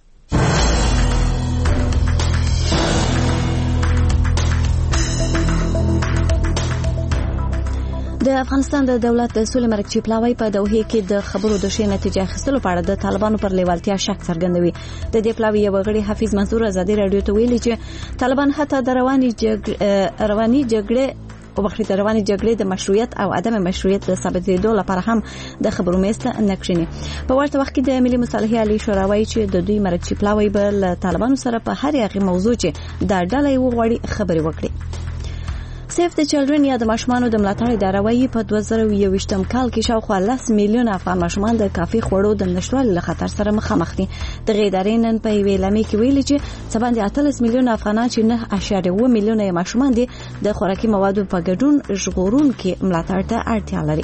د افغانستان د دولت د سولې مرکزي پلاوی په دوحه کې د خبرو د ښې نتیجې اخیستلو په اړه د طالبانو پر لیوالتیا شک څرګندوي. د دې پلاوی یو غړي حفیظ منصور ازادي راډیو ته ویلي چې طالبان حتی د رواني جګړې رواني جګړې او وخت د رواني جګړې د مشروعیت او عدم مشروعیت د ثابتېدو لپاره هم د خبرو میز ته نه کښیني. په ورته وخت کې د ملي مصالحې علي شوراوی چې د دوی مرکزي پلاوی به له طالبانو سره په هر هغه موضوع چې د ډلې وغوړي خبرې وکړي. سیف د چلډرن یا د ماشومانو د ملاتړ اداره وايي په دوه زره یو ویشتم کال کې شاوخوا لس میلیونه افغان ماشومان د کافي خوړو د نشټوالي له خطر سره مخامخ دي. دغه ادارې نن په یوې اعلامیه کې ویلي چې څه باندې اتلس میلیونه افغانان چې نه اعشاریه اوه میلیونه ماشومان دي د خوراکي موادو په ګډون ژغورونکي ملاتړ ته اړتیا لري.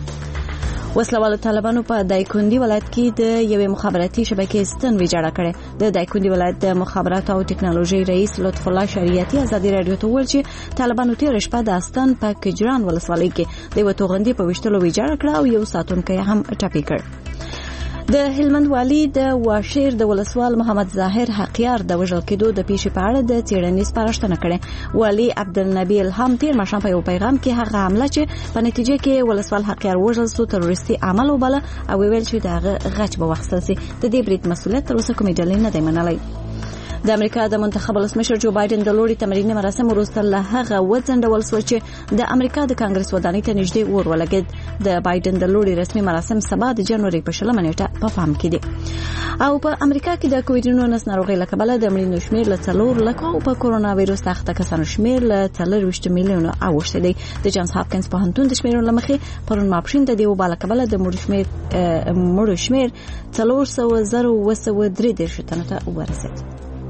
وسلوال طالبانو په دایکندي ولایت کې د یوې مخابراتي شبکې ستن ویجاړه کړې. د دایکندي ولایت د مخابرات او ټکنالوژي رئیس لطف الله شریعتي ازادي راډیو ته ویل چې طالبانو تیر شپه د استان په کجران ولسوالۍ کې د یو توغندي په وشتلو ویجاړه کړه او یو ساتونکی هم ټپي کړ. د هلمند والی د واشیر د ولسوال محمد ظاهر حقیار د وژل کېدو د پیښې په اړه د څېړنې سپارښتنه کړې. والی عبدالنبی الهام تیر ماښام په یو پیغام کې هغه حمله چې په نتیجه کې ولسوال حقیار وژل سو تروریستي عمل وباله او ویل چې دغه غچ به واخیستل سي. د دې برید مسؤلیت تر اوسه کومې ډلې نه دی منلی. د امریکا د منتخب ولسمشر جو بایدن د لوري تمریني مراسم وروسته له هغه وځنډول شو چې د امریکا د کانګرس ودانۍ ته نږدې اور ولګېد. د بایدن د لوري رسمي مراسم سبا د جنوري په شلمه نیټه په پام کې دي. او په امریکا کې د کووډ نولس ناروغۍ له کبله د مړینو شمېر له څلور لکو او په کورونا وایرس اخته کسانو شمېر له څلورویشت میلیونه اوښتی دی. د جانز هاپکینز پوهنتون د شمېرونو له مخې پرون ماپښین د دې وبا له کبله د مړو شمېر مړو شمېر څلور سوه زر اوه سوه درې دېرش تنو ته ورسېد.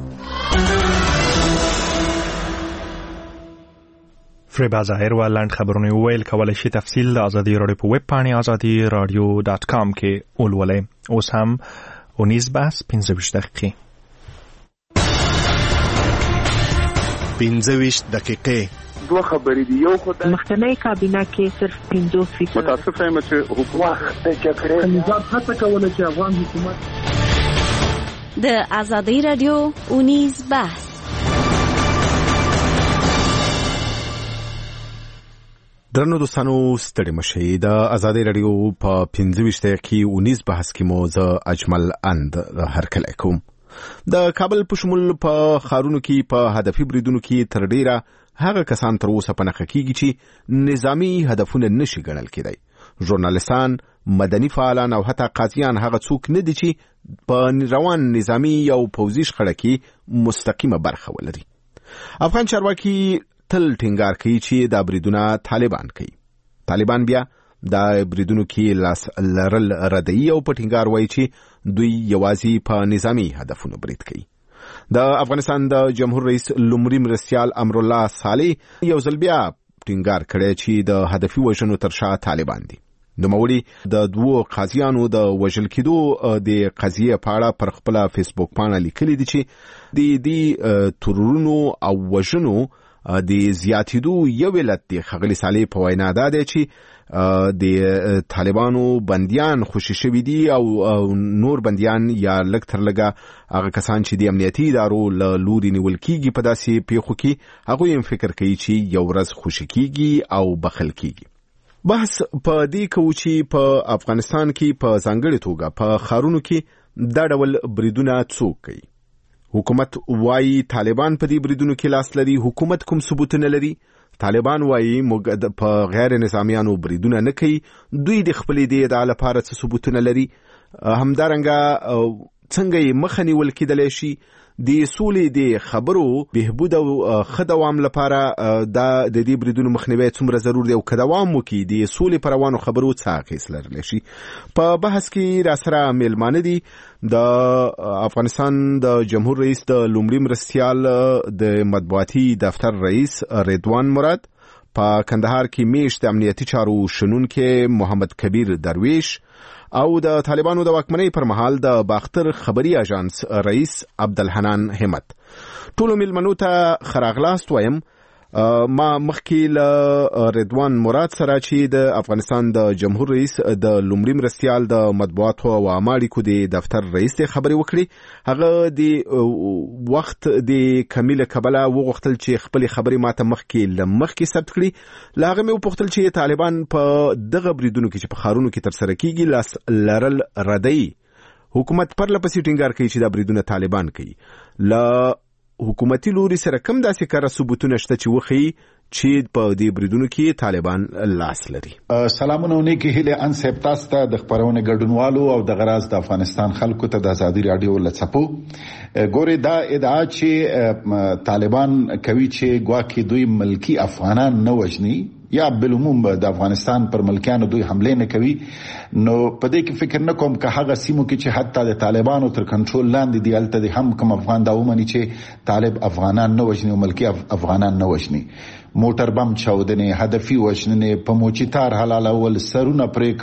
فریبا ظاهر و لاند خبرونه ویل کولای شي تفصیل د ازادي راډیو په ویب پاڼې ازادي راډیو ډاټ کام کې ولولئ. اوس هم اونیز بحث پنځه ویشت دقیقې پنځه ویشت دقیقې دوه خبرې دي. یو خو د مخکنی کابینه کې صرف پنځوس فیصد متاسفه یم چې حکومت د جګړې نظام هڅه کوله چې افغان حکومت د ازادي راډیو اونیز بحث. درنو دوستانو ستړي مشئ. د ازادي راډیو په پنځه ویشت دقیقې اونیز بحث کې مو زه اجمل اند هرکلی کوم. د کابل په شمول په ښارونو کې په هدفي بریدونو کې تر ډیره هغه کسان تر اوسه په نښه کېږي چې نظامي هدفونه نشي ګڼل کېدی. ژورنالستان، مدني فعالان او حتی قاضیان هغه څوک نه دي چې په روان نظامي او پوځي شخړه کې مستقیمه برخه ولري. افغان چارواکي تل ټینګار کوي چې دا بریدونه طالبان کوي. طالبان بیا دا بریدونو کې لاس لرل ردوي او په ټینګار وایي چې دوی یوازې په نظامي هدفونو برید کوي. د افغانستان د جمهور رئیس لومړي مرستیال امرالله صالح یو ځل بیا ټینګار کړی چې د هدفي وژنو تر شا طالبان دي. نوموړي د دوو قاضیانو د وژل کېدو د قضیې په اړه پر خپل فیسبوک پاڼه لیکلي دي چې د دې تورونو او وژنو د زیاتېدو یو علت دی. ښاغلي صالح په وینا دا دی چې د طالبانو بندیان خوشي شوي دي او نور بندیان یا لږ تر لږه هغه کسان چې د امنیتي ادارو له لوري نیول کېږي په داسې پیښو کې هغوی هم فکر کوي چې یو ورځ خوشي کېږي او بخښل کېږي. بحث په دې کوو چې په افغانستان کې په ځانګړې توګه په ښارونو کې دا ډول بریدونه څوک کوي. حکومت وایي طالبان په دې بریدونو کې لاس لري. حکومت کوم ثبوتونه لري؟ طالبان وایي موږ په غیر نظامیانو بریدونه نه کوي. دوی د خپلې دې ادعا لپاره څه ثبوتونه لري؟ همدارنګه څنګه یې مخه نیول کېدلی شي، د سولې د خبرو بهبود او ښه دوام لپاره دا د دې بریدونو مخنیوی څومره ضرور دی او که دوام وکړي د سولې په روانو خبرو څه اغېز لرلی شي. په بحث کې راسره میلمانه دي د افغانستان د جمهور رئیس د لومړي مرستیال د مطبوعاتي دفتر رئیس رضوان مراد، په کندهار کې میشت د امنیتي چارو شنونکي محمد کبیر درویش او د طالبانو د واکمنۍ پر مهال د باختر خبري اژانس رئیس عبدالحنان همت. ټولو میلمنو ته ښه راغلاست وایم. ما مخکې له رضوان مراد سره چې د افغانستان د جمهور رئیس د لومړي مرستیال د مطبوعاتو او عامه اړیکو د دفتر رئیس ته خبرې وکړې. هغه د وخت د کمی له کبله وغوښتل چې خپلې خبرې ماته مخکې له مخکې ثبت کړي. له هغه مې وپوښتل چې طالبان په دغه بریدونو کې چې په ښارونو کې ترسره کېږي لاس لرل ردوي. حکومت پرله پسې ټینګار کوي چې دا بریدونه طالبان کوي. له حکومتي لوري سره کم داسې کار ثبوتونه شته چې وخی چې په دې بریدونو کې طالبان لاس لري؟ سلامونه او نیکی هیله ان صاحب تاسو ته د خبرونه ګډونوالو او د غراز د افغانستان خلکو ته د ازادي رادیو لڅپو ګوري دا ادعا چې طالبان کوي چې ګواکې دوی ملکی افغانان نه وژني یا بالعموم د افغانستان پر ملکیانو دوی حمله نه کوي. نو په دې کې فکر نه کوم که هغه سیمو کې چې حتی د طالبانو تر کنټرول لاندې دی هلته د هم کوم افغان دا ومني چې طالب افغانان نه وژني او ملکی افغانان نه وژني. موټر بم چاودنې، هدفي وژنې، په موچیتار حلالول، سرونه پرې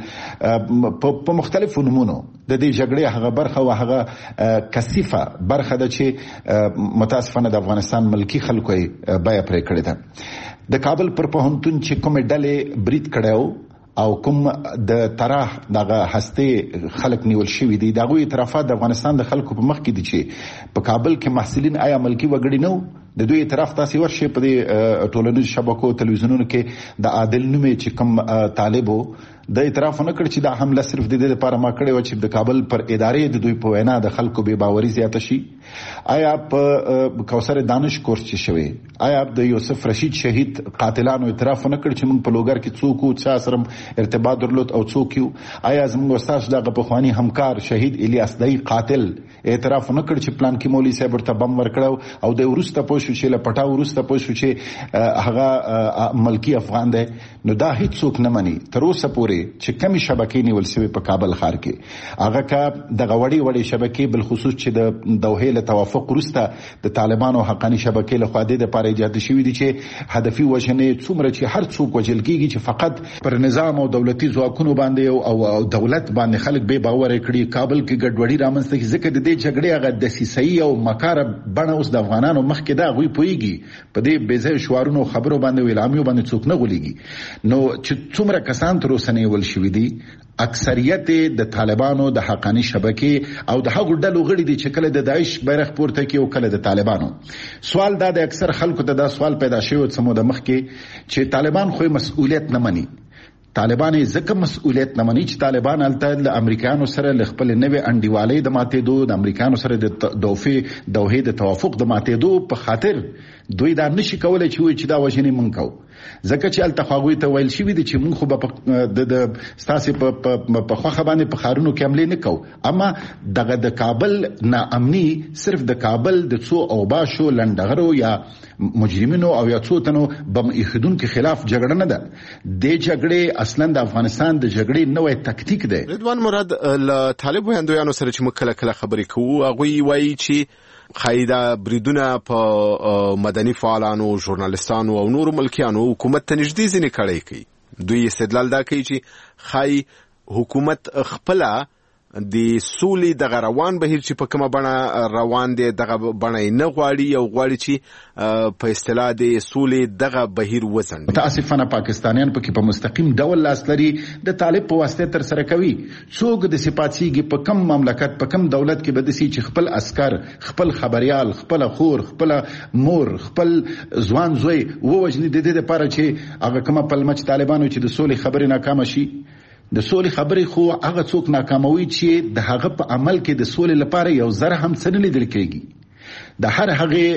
کول، په مختلفو نمونو د دې جګړې هغه برخه او هغه کثیفه برخه ده چې متاسفانه د افغانستان ملکی خلکو یې بیه پرې کړې ده. د کابل پر پوهنتون چې کومې ډلې برید کړی او کوم د طرح دغه هسته خلک نیول شوي دي، دغه اعترافات د افغانستان د خلکو په مخ کې دي چې په کابل کې محصلین آیا ملکی وګړي نه د دوی اعتراف تاسو ورشي په دې ټولنیزو شبکو تلویزیونونو کې د عادل نومي چې کوم طالبو د اعتراف نه کړ چې دا حمله صرف د دې لپاره ما کړې و چې د کابل پر ادارې د دوی په وینا د خلکو بے باوري زیاته شي. آیا په کوثر دانش کورس چې شوی، آیا د یوسف رشید شهید قاتلانو اعتراف نه کړ چې موږ په لوګر کې څوک او چا سره ارتباط درلود او څوک یو؟ آیا زموږ استاد دغه پخوانی همکار شهید الیاس دای قاتل اعتراف نه کړ چې پلان کې مولوی صاحب ورته بم ورکړو او د ورسته پوه شو چې له پټاو ورسته پوه شو چې هغه ملکی افغان دی؟ نو دا هیڅ څوک نه مني تر اوسه پورې چې کمی شبکې نیول شوی په کابل ښار کې. هغه کا دغه وړي وړي شبکې بل خصوص چې د دوحې له توافق وروسته د طالبانو حقاني شبکې له خوا د لپاره ایجاد شوی دي چې هدفي وژنې څومره چې هر څوک وژل کېږي چې فقط پر نظام او دولتي ځواکونو باندې او دولت باندې خلک بے باور کړي. کابل کې ګډوډي رامنځته کړي ځکه د دې جګړې هغه دسیسه‌ای او مکاره بڼه اوس د افغانانو مخ کې دا غوي پويږي په دې بې ځای شعارونو خبرو باندې ویلامي باندې څوک نه غولېږي. نو چې څومره کسان تر اوسه نیول شوي دي، اکثریت د طالبانو د حقانی شبکې او د هغو ډلو غړي دي چې کله د داعش بیرغ پورته کوي او کله د طالبانو. سوال دا د اکثر خلکو ته دا سوال پیدا شوی څه موده مخکې چې طالبان خو مسؤلیت نه مني. طالبان ځکه مسؤلیت نه مني چې طالبان الته د امریکایانو سره ل خپل نوې انډیوالۍ د ماتېدو، د امریکایانو سره د دوفې دوحې د توافق د ماتېدو په خاطر دوی دا نشي کولای چې وایي چې دا وژنې مونږ کوو. ځکه چې الته خواغوی ته ویل شوي دي چې مونږ خو به د ستاسې په خوښه باندې په ښارونو کې حملې نه کوو. اما دغه د کابل ناامني صرف د کابل د څو اوباشو لنډغرو یا مجرمینو او یا څو تنو بم ایښودونکو خلاف جګړه نه ده. د جګړې اصلا د افغانستان د جګړې نوې تکتیک دی. رضوان مراد له طالب ویاندویانو سره چې موږ کله کله خبرې کوو هغوی وایي چې خایدا بریدونه په مدني فعالانو، ژورنالستانو او نورو ملکیانو حکومت ته نږدې ځینې کړی کوي. دوی استدلال دا کوي چې خای حکومت خپله د سولې دغه روان بهیر چې په کومه بڼه روان دی دغه بڼه یې نه غواړي او غواړي چې په اصطلاح د سولې دغه بهیر وځنډي. متاسفانه پاکستانیان پکې په مستقیم ډول لاس لري د طالب په واسطه تر سره کوي. څوک د سپاتسیږي په کم مملکت په کم دولت کې بدسي چې خپل عسكر، خپل خبريال، خپل خور، خپل مور، خپل ځوان زوی ووجني د دې لپاره چې هغه کومه پلمچ طالبانو چې د سولې خبرې ناکام شي. د سولې خبرې خو هغه څوک ناکاموي چې د هغه په عمل کې د سولې لپاره یو ذره هم څه نه لیدل کېږي. د هر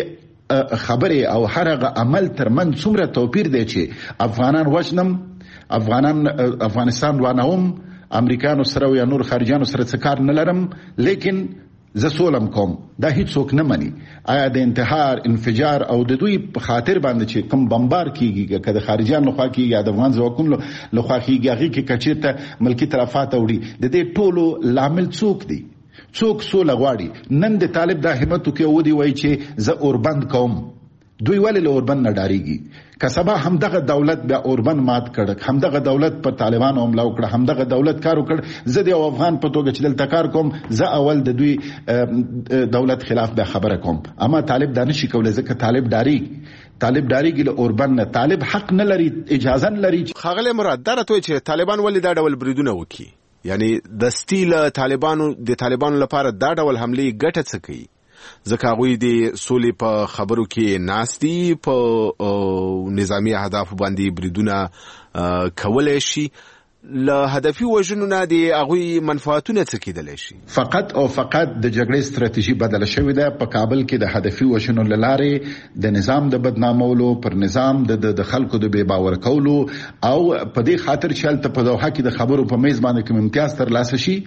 هغه خبرې او هر هغه عمل ترمنځ څومره توپیر دی چې افغانان وژنم، افغانان افغانستان روانوم امریکایانو سره او یا نور خارجيانو سره څه کار نه لرم، لیکن زه سولم کوم. دا هیڅوک نه مني. آیا د انتحار، انفجار او د دوی په خاطر باندې چې کوم بمبار کیږي که د خارجيانو لخوا کیږي یا د افغان ځواکونو لخوا کیږي، هغه کې کچېرته ملکی تلفات وړي، د دې ټولو لامل څوک دی؟ څوک سوله غواړي؟ نن د طالب دا همت کې ودی وای چې زه اوربند کوم. دوی ولې له اوربند نه ډاریږي؟ که سبا همدغه دولت بیا اوربند مات کړ، همدغه دولت پر طالبانو حمله وکړه، همدغه دولت کار وکړ، زه د یو افغان په توګه چې دلته کار کوم، زه اول د دوی دولت خلاف بیا خبره کوم. اما طالب دا نشي کولی، ځکه طالب ډاریږي. طالب ډاریږي له اوربند نه. طالب حق نه لري، اجازه نه لري. خاغلی مراد دا راته چې طالبان ولې دا ډول بریدونه وکړي؟ یعنی د سټیل طالبانو د طالبانو لپاره دا ډول حمله ګټه څه کوي؟ ځکه هغوی د سولې په خبرو کې ناست دي، په نظامی اهدافو باندې بریدونه کولی شي. له هدفي وژنو نه د هغوی منفعتونه څه کیدلی شي؟ فقط او فقط د جګړې ستراتیژي بدله شوې ده. په کابل کې د هدفي وژنو له لارې د نظام د بدنامولو، پر نظام د خلکو د بې باور کولو او په دې خاطر چې هلته په دوحه کې د خبرو په میز باندې کوم امتیاز ترلاسه شي،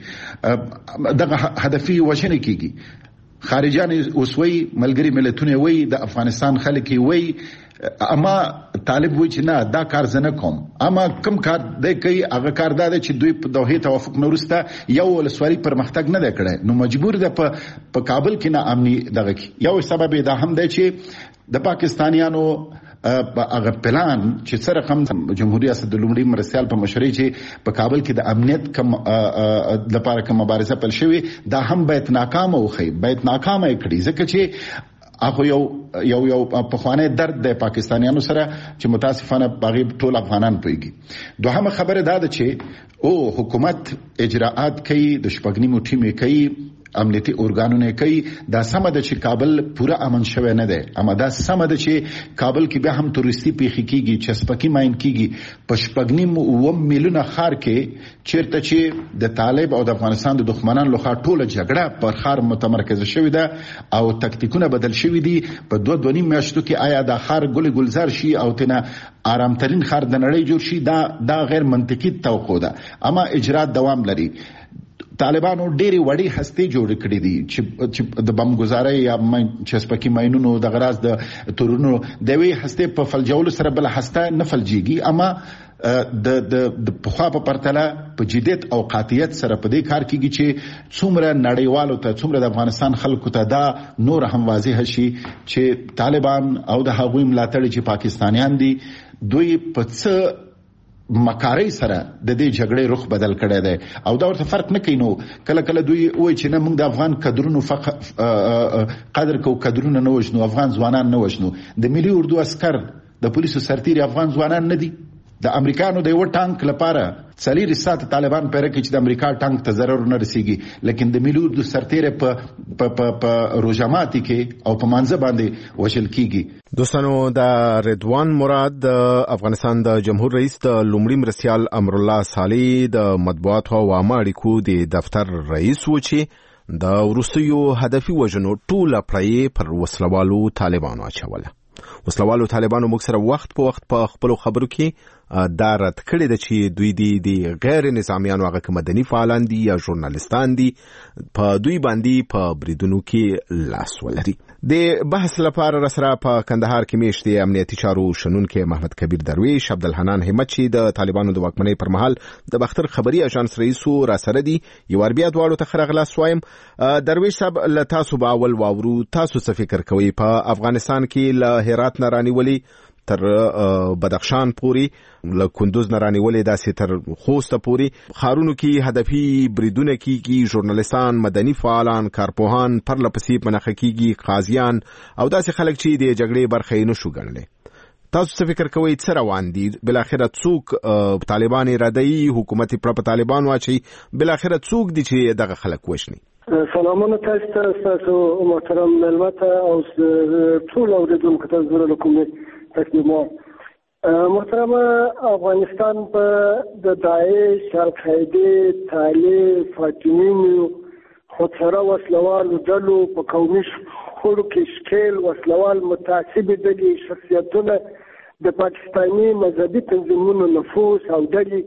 دغه هدفي وژنې کیږي. خارجان اوسوي، ملګری ملتونه وي، د افغانستان خلک وي، اما طالب وی چې نه دا کار زه نه کوم. اما کوم کار دی کوي؟ هغه کار دا دی چې دوی په دوحې توافق نه وروسته یو ولسوالي پرمختګ نه دی کړی، نو مجبور ده په کابل کې نه امني دغه کې. یو سبب دا هم دی چې د پاکستانیانو هغه پلان چې سره کوم جمهوریت ریاست د لومړي مرستیال په مشرۍ چې په کابل کې د امنیت کم د لپاره کوم مبارزه پیل شوې، دا هم باید ناکامه وخی، باید ناکامه کړي، ځکه چې هغه یو یو یو په خوانه درد د پاکستانیانو سره چې متاسفانه باغی ټول افغانان پويږي. دوهمه خبره دا ده چې او حکومت اجراءات کوي، د شپږنیمو ټیم کوي، امنیتي اورګانونه کوي. دا سم ده چې کابل پورا امن شوی نه ده، اما دا سم ده چې کابل کې بیا هم تورستی پیخي کیږي، چسپکی ماین کیږي. په شپږنیم و میلیونه خار کې چیرته چې د طالب او د افغانستان د دښمنانو لخوا ټوله جګړه پر خار متمرکز شوې ده او تکتیکونه بدل شوي دي. په دوه دوه نیم میاشتو کې آیا دا خار ګل ګلزار شي او تنه آرامترین خار د نړۍ جوړ شي؟ دا دا غیر منطقي توقع ده. اما اجرات دوام لري. طالبانو ډېری وړي هستې جوړ کړې دي چې د بم گزارۍ یا چسپکی ماینونو د غراز د تورونو د وی هستې په فلجولو سره بل هسته نه فلجيږي، اما د د پخوا په پرتله په جديت او قاطعیت سره په دې کار کېږي چې څومره نړیوالو ته، څومره د افغانستان خلکو ته دا نور هم واضح شي چې طالبان او د هغوی ملاتړي چې پاکستانیان دي، دوی په څه مکارۍ سره د دې جګړې رخ بدل کړی دی او دا ورته فرق نه کوي. نو کله کله دوی وایي چې نه موږ د افغان قدرونو قدر کو، قدرونه نه وژنو، افغان ځوانان نه وژنو. د ملي اردو عسكر، د پولیسو سرتیري افغان ځوانان نه دي. د امریکانو د یو ټانک لپاره څلور ساعت طالبان پیره کوي چې د امریکا ټانک ته ضرر نه رسیږي، لیکن د ملي اردو سرتیري په په روزاماتي کې او په مانزه باندې وشل کیږي. دوستانو، دا رضوان مراد د افغانستان د جمهور رئیس د لومړي مرستیال امر الله صالح د مطبوعاتو او عامه اړیکو د دفتر رئیس و چې د وروستیو هدفي وژنو ټوله پړۍ پر وسلوالو طالبانو اچوله. وسلوالو طالبانو موږ سره وخت په وخت په خپلو خبرو کې دا رد کړی ده چې دوی دي د غیر نظامیانو هغه که مدني فعالان دي یا ژورنالستان دي په دوی باندې په بریدونو کې لاس ولري. د بحث لپاره راسره په کندهار کې میشت د امنیتي چارو شنونکي محمد کبیر درویش، عبدالحنان همت چې د طالبانو د واکمنۍ پر مهال د باختر خبري اژانس رئیسو راسره دي. یو ور بیا دواړو ته ښه راغلاست وایم. درویش صاحب، له تاسو به اول واورو، تاسو څه فکر کوئ په افغانستان کې له هرات نه رانیولې تر بدخشان پوری، له کندوز نه رانیولې داسې تر خوست پوری ښارونو کې هدفي بریدونه کیږي، ژورنالستان، مدني فعالان، کارپوهان پرله پسې منعه کیږي، قاضیان او داسې خلک چې د جګړې برخه یې نشو ګڼلی. تاسو څه فکر کوئ څه روان دي؟ بالاخره څوک طالبان اراده‌ای حکومت پر په طالبان واچي؟ بالاخره څوک دي چې دغه خلک وژني؟ سلامونه تاسو ته، تاسو محترم ملمت او ټول اوریدونکو ته زړه کوم تسلیمات. محترم، افغانستان په د داعش، القاعده، طالب، فاطمیینو، خودسره وسلوالو ډلو په قومي شخړو کې ښکېل وسلوال متعصب ډلې شخصیتونه، د پاکستاني مذهبي تنظیمونو نفوذ او ډلې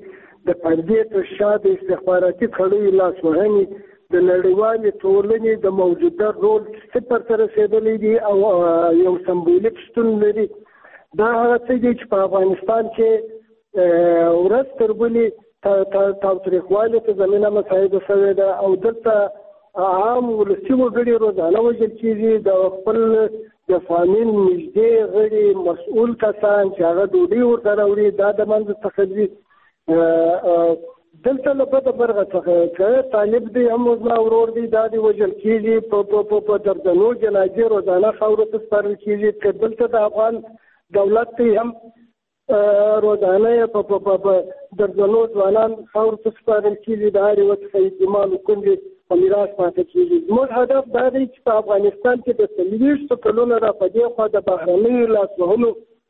د پردې تر شا د استخباراتي کړیو لاسوهنې د نړیوالې ټولنې د موجوده رول صفر ته رسېدلی دي او یو سمبولیک شتون لري. دا هغه څه دي چې په افغانستان کې ورځ تر بلې تاوتریخوالي ته زمینه مساعده شوې ده او دلته عام ولسي وګړي روزانه وژل کېږي. د خپل د فامین نږدې غړي مسؤل کسان چې هغه ډوډۍ ورته راوړي دا د منځه څخه دي. دلته له بده برغه څخه که طالب دی هم زما ورور دی دا دی وژل کېږي په درجنو جنازې روزانه خاورو ته سپارل کېږي. که دلته د افغان دولت دی هم روزانه په درجنو ځوانان خاورو ته سپارل کېږي. د هر یوه څخه یتیمان وکونډې په میراث پاتې کېږي. زموږ هدف دا دی چې په افغانستان کې د څلوېښتو کلونو را په دې خوا د بهرنیو لاسوهنو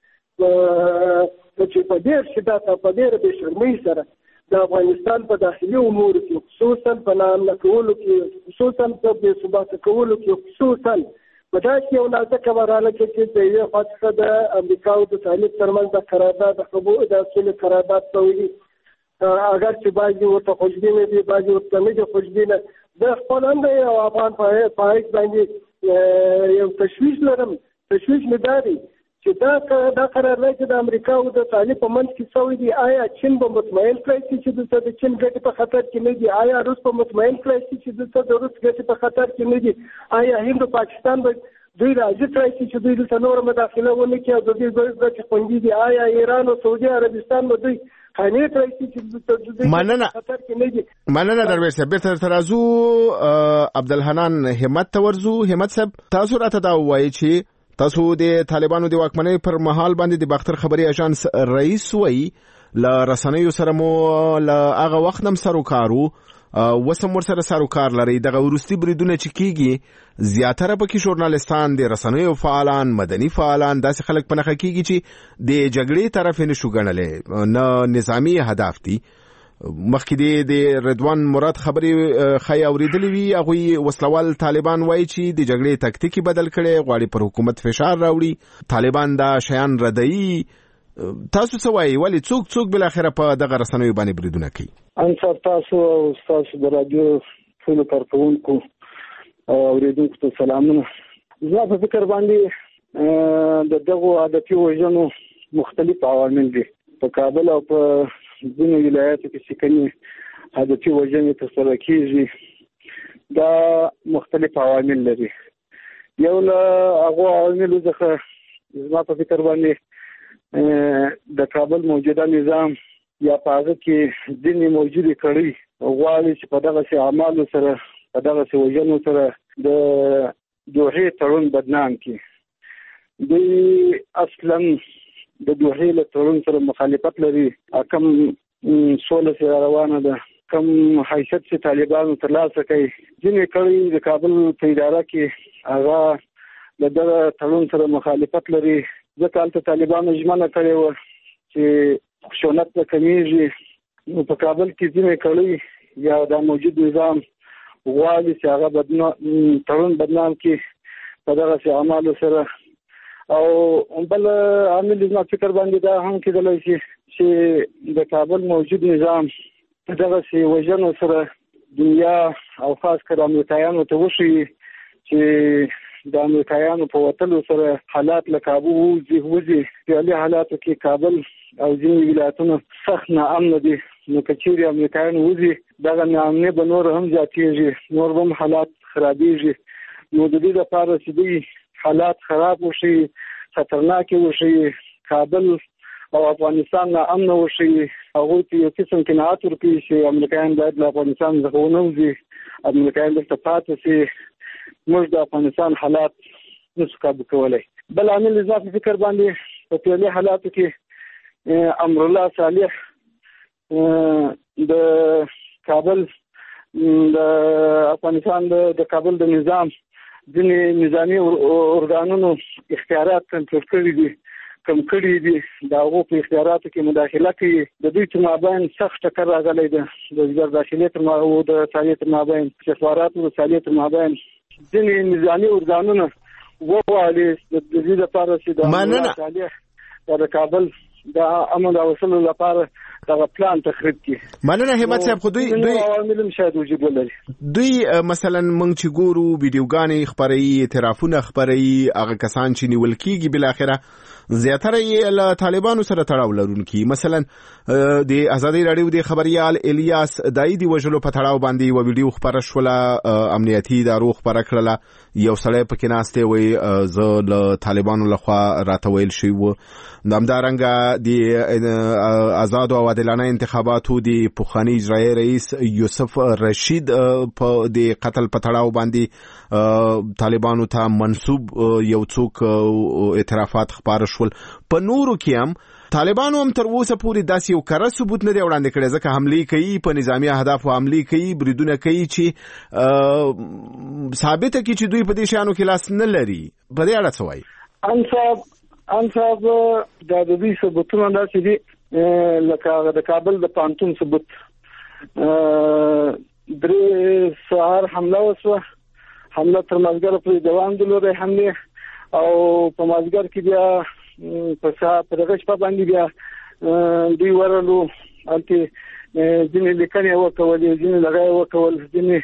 چې په ډېر شدت او په ډېره بې شرمۍ سره د افغانستان په داخلي امورو کې خصوصا په ناامنه کولو کې خصوصا په بې ثباته کولو کې خصوصا په داسې یو نازکه مرحله کې چې د یوې خوا څخه د امریکا او د طالب ترمنځ د قرارداد د صلحې قرارداد شوی دي. اگر چې بعضې ورته خوشبینه دي بعضې ورته نه دي خوشبینه. د خپل هم د یو افغان په حیث باندې یو تشویش لرم. تشویش مې دا دی چې دا دا قرارداد چې د امریکا او د طالب په منځ کې شوی دی آیا چین به مطمئن کړی شي چې دلته د چین ګټې په خطر کې نه دي؟ آیا روس به مطمئن کړی شي چې دلته د روس ګټې په خطر کې نه دي؟ آیا هند او پاکستان به دوی راضي کړی شي چې دوی دلته نوره مداخله ونه کړي او د دوی ګټې خوندي دي؟ آیا ایران او سعودي عربستان به دوی خانې کړی شي چې د دوی خطر کې نه دي؟ مننه درویش صاحب. بیرته ترازو عبدالحنان همت ته ورځو. همت صاحب تاسو راته دا ووایئ چې تاسو د طالبانو د واکمنۍ پر مهال باندې د باختر خبري اژانس رئیس وای ل رسنیو سره مو ل هغه وخت هم سره کارو وسم ور سره سره کار لري. دغه ورستي بریدونه چې کیږي زیاتره پکې ژورنالستان د رسنیو فعالان مدني فعالان داسې خلک په نخښه کیږي چې د جګړې طرف نه شو ګڼلې نه نظامی هدف دي. مخکې د رضوان مراد خبري خای اوریدلې وی هغه وسلوال طالبان وایي چې د جګړې تکتیکی بدل کړي غواړي پر حکومت فشار راوړي. طالبان دا شیان ردایي. تاسو څه وایي ولی څوک څوک بل اخره په دغه رسنیو باندې بریدونه کوي؟ انصاف تاسو او تاسو د رادیو ټول کارکونکو او اوریدونکو ته سلامونه. زه په فکر باندې د دغه عادتي وژنو مختلف عوامل دي. په کابل او په ځینو ولایاتو کې چې کومې عادتي وژنې ترسره کېږي دا مختلف عوامل لري. یو له هغو عواملو څخه زما په فکر باندې د کابل موجوده نظام یا په هغه کې ځینې موجودې کړۍ غواړي چې په دغسې اعمالو سره په دغسې وژنو سره د دوحې تړون بدنام کړي. دوی اصلا د دوحې له تړون سره مخالفت لري. کوم سوله چې روانه ده کوم حیثیت چې طالبانو ترلاسه کوي ځینې کړۍ د کابل په اداره کې هغه د دغه تړون سره مخالفت لري. ځکه هلته طالبانو ژمنه کړې وه چې خشونت به کمیږي. نو په کابل کې ځینې کړۍ یا دا موجود نظام غواړي چې هغه تړون بدنام کړي په دغسې اعمالو سره. او بل عامل زما فکر باندې دا هم کېدلی شي چې د کابل موجود نظام دغسې وژنو سره دنیا او خاص کر امریکایانو ته وښیي چې د امریکایانو په وتلو سره حالات له کابو وځي وځي فعلي حالاتو کې کابل او ځینې ولایتونه سخت ناامنه دي. نو که چیرې امریکایان وځي دغه ناامني به نور هم زیاتېږي نور به هم حالات خرابېږي. نو د دې لپاره چې دوی حالات خراب وشي خطرناکې وشي کابل او افغانستان ناامنه وشي هغوی ته یو قسم قناعت ورکوي چې امریکایان باید له افغانستان څخه ونه وځي امریکایان دلته پاتې شي موږ د افغانستان حالات نشو کابو کولی. بل عامل زما په فکر باندې په فعلي حالاتو کې امرالله صالح د کابل د افغانستان د کابل د نظام ځینې نظامي ارګانونو اختیارات کنټرول کړي دي کم کړي دي د هغو په اختیاراتو کې مداخله کوي. د دوی تر مابین سخت ټکر راغلی ده د وزارت داخلې تر او د سالیې تر مابین استخباراتو د سالیې تر مابین ځینې نظامي ارګانونه وغواړي د دې لپاره چې د مننه د کابل د امن او وصول لپاره دا پلان تخریب کی. مننه همت صاحب. خو دوی دوی عوامل شاید وجود ولري. دوی مثلا مونږ چې ګورو ویډیوګانې خبري اعترافونه خبري هغه کسان چې نیول کیږي بل اخره زیاتره یې له طالبانو سره تړاو لرونکي. مثلا د ازادي رادیو د خبريال الیاس دای دی وجلو په تړاو باندې و ویډیو خبره شوله امنیتي ادارو خبره کړله یو سړی پکې ناشته وي زه له طالبانو لخوا راتویل شي و نامدارنګه د آزاد او عادلانه انتخاباتو د پوخانی اجرایی رئیس یوسف رشید په د قتل په تړاو باندې طالبانو ته منسوب یو څوک اعترافات خبره شول. په نورو کې هم طالبانو هم تر اوسه پورې داسې یو کره ثبوت نه دی وړاندې کړی ځکه حملې کوي په نظامی اهدافو حملې کوي بریدونه کوي چې ثابته کوي چې دوی په دې شیانو کې لاس نه لري. په دې اړه څه وایي؟ ان صاحب ان صاحب دا د دې ثبوتونه داسې دي لکه د کابل د پانتون ثبوت درې سهار حمله وسوه حمله تر مازدیګر پورې دوام درلود حمله او په مازدیګر کې بیا په ساعت په دغه شپه باندې بیا دوی ورلو انتي ځینې لیکنې وکولې ځینې لغای وکول ځینې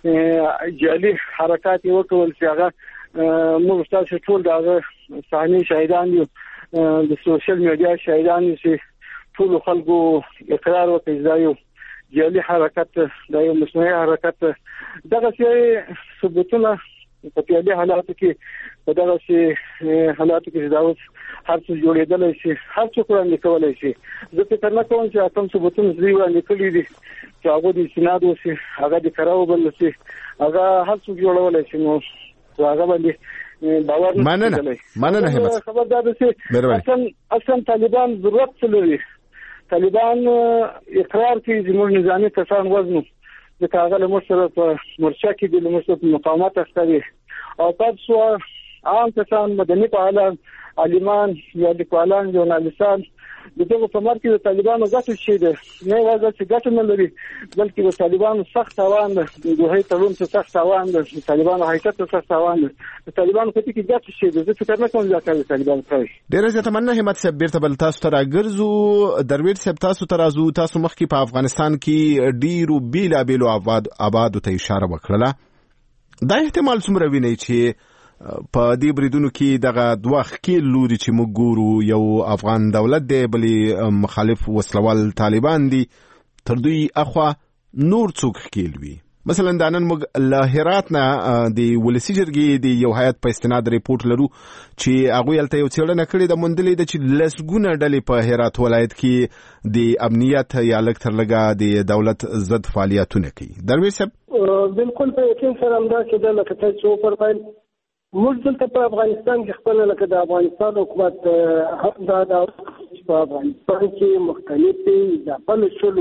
جعلي حرکات وکول چې هغه موږ تاسو ټول دا صحنه شاهدان یو د سوشل میډیا شاهدان یو چې ټول خلکو اقرار وکړي دا یو جعلي حرکت دا یو مصنوعي حرکت دغه څه ثبوتونه په پیالي حالاتو کې په دغه شي حالاتو کې دا اوس هر څه جوړېدل شي هر څه وړاندې کولای شي. زه فکر نه کوم چې کوم ثبوتونه دوی وړاندې کړي دي چې هغه د سیناد وسی هغه د کراو بل شي هغه هر څه جوړولای شي نو هغه باندې باور نه مننه مننه همت خبردار دي اصلا اصلا طالبان ضرورت لري. طالبان اقرار کوي چې موږ نظامی کسان وزنو د کاغذ مشره په مرچا کې د مشرف مقاومت اخلي او تاسو عام کسان مدني فعالان عالمان یا لیکوالان ژورنالیستان دغه په مرکه د طالبانو ګټه شي ده نه وایي چې ګټه نه لري بلکې د طالبانو سخت توان ده د هي تړون څخه سخت توان ده طالبانو حرکت څخه سخت توان ده د طالبانو په کې ګټه شي ده چې فکر نه کوم ځکه د طالبانو کوي. ډیر زیاته مننه همت صاحب. بیرته بل تاسو ته راګرځو درویش صاحب تاسو ته راځو. تاسو مخکې په افغانستان کې ډیرو بیلا بیلو آباد آباد ته اشاره وکړه. دا احتمال څومره ویني چې په دې بریدونو کې دغه دوه خکیل لوري چې موږ ګورو یو افغان دولت دی بلې مخالف وسلوال طالبان دي تر دوی اخوا نور څوک خکیل وي. مثلا د نن موږ له هرات نه د ولسی جرګې د یو هیئت په استناد ریپورت لرو چې هغه یلته یو څېړنه کړې د مندلې د چې لسګونه ډلې په هرات ولایت کې د امنیت یا لږ تر لږه د دولت ضد فعالیتونه کوي. درویش صاحب بالکل په یقین سره همدا چې د لکه تاسو فرمایل موږ دلته په افغانستان کې خپل لکه د افغانستان حکومت حق دا د افغانستان کې مختلفې ځپل شول.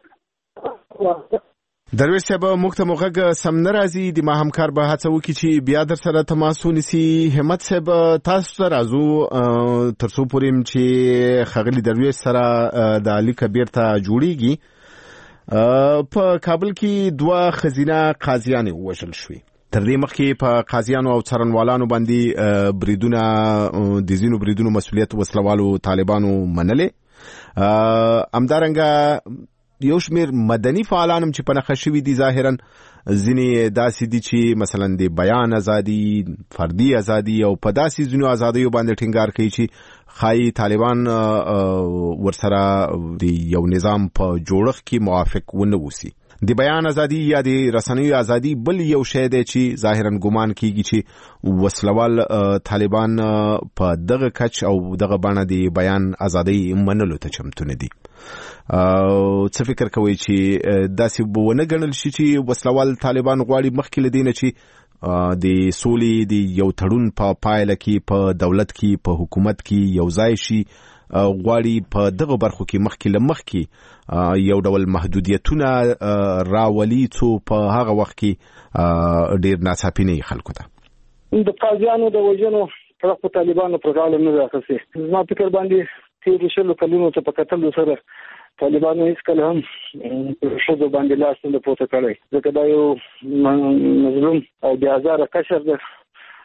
درویش صاحب موږ ته موږ سم ناراضي د ما همکار به هڅه وکړي چې بیا در سره تماس ونیسي. همت صاحب تاسو ته راځو ترڅو پورې چې خغلی درویش سره د علي کبیر ته جوړیږي. په کابل کې دوه خزینه قاضیان وژل شوي. تر دې مخکې په قاضیانو او څارنوالانو باندې بریدونه د ځینو بریدونو مسؤلیت وسلوالو طالبانو منلې. همدارنګه یو شمېر مدني فعالان هم چې په نښه شوي دي ظاهرا ځینې داسې دي چې مثلا د بیان ازادي فردي ازادي او په داسې ځینو ازادیو باندې ټینګار کوي چې ښایي طالبان ورسره د یو نظام په جوړښت کې موافق ونه اوسي. د بیان ازادي یا د رسنیو ازادي بل یو شی دی چې ظاهرا ګمان کیږي چې وسلوال طالبان په دغه کچ او دغه باندې د بیان ازادي منلو ته چمتو نه دي. څه فکر کوي چې داسې ونه ګڼل شي چې وسلوال طالبان غواړي مخکې لدینه چې د سولې د یو تړون په پایله کې په دولت کې په حکومت کې یو ځای شي غواړي په دغه برخو کې مخکې لمخکې یو ډول محدودیتونه راولي څو په هغه وخت کې ډیر ناڅاپي نه خلکو ته د قاضیانو د وژنو په طالبانو پر غاړه نه راخسي. زما فکر باندې تیر شلو کلونو ته په کتل سره طالبانو هیڅ کله هم شذ باندې لاس نه پورته کړی ځکه دا یو مظلوم او بې آزاره کشر ده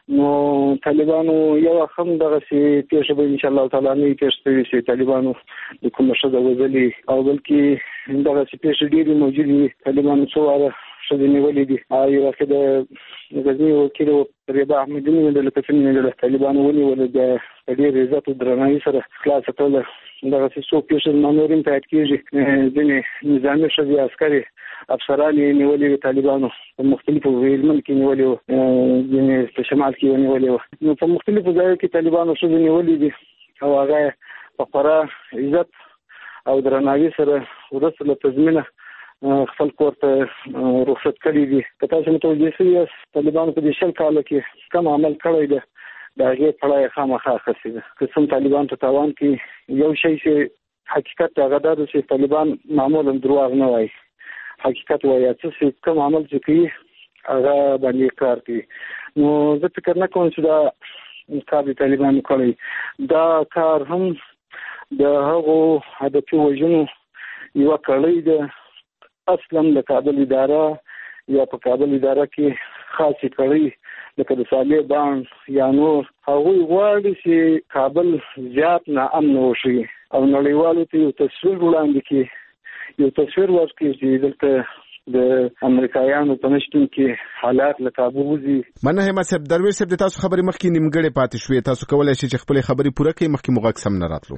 نو طالبانو یو هم دغه سي پیښه به ان شاء الله تعالی نه پیښ شي طالبانو د کوم شته وزلي او بلکې دغه سي پیښه ډېری موجودي طالبانو څو واره شته نیولې دي او یو وخت د غزنی وکیل ربا احمدی د لکفین د طالبانو ونیول د ډېر عزت او درناوي سره خلاص کړل دغه سي څو پیښه مانورین پات کیږي ځینې نظامي شوی عسکري افسران نیولې طالبانو په مختلفو ویلمن کې نیولې ځینې په شمال کې نیولې نو په مختلفو ځایو کې طالبانو شوی نیولې دي او هغه په خورا عزت او درناوي سره ورسره له تضمینه خپل کور ته رخصت کړي دي که تاسو متوجه شئ طالبانو په دې شل کال کې کوم عمل کړی دی دا هغه پړای خامخا خسي ده که څوم طالبان ته تاوان کې یو شی چې حقیقت هغه دا چې طالبان معمولا دروغ نه وایي حقیقت وایي چې کوم عمل چې کوي هغه باندې کار کوي نو زه فکر نه کوم چې دا کار د طالبانو کړی دا کار هم د هغو هدفي وژنو یوه کړۍ ده اصلا د کابل اداره یا په کابل اداره کې خاصې کړۍ لکه د صالح بانډ یا نور هغوی غواړي چې کابل زیات ناامن وشي او نړیوالو ته یو تصویر وړاندې کړي یو تصویر ورکړي چې دلته د امریکایانو په نشتون کې حالات له کابو وځي. مننه همت صاحب. درویش صاحب د تاسو خبرې مخکې نیمګړې پاتې شوې، تاسو کولای شئ چې خپلې خبرې پوره کړئ مخکې مو غږ سم نه راتلو.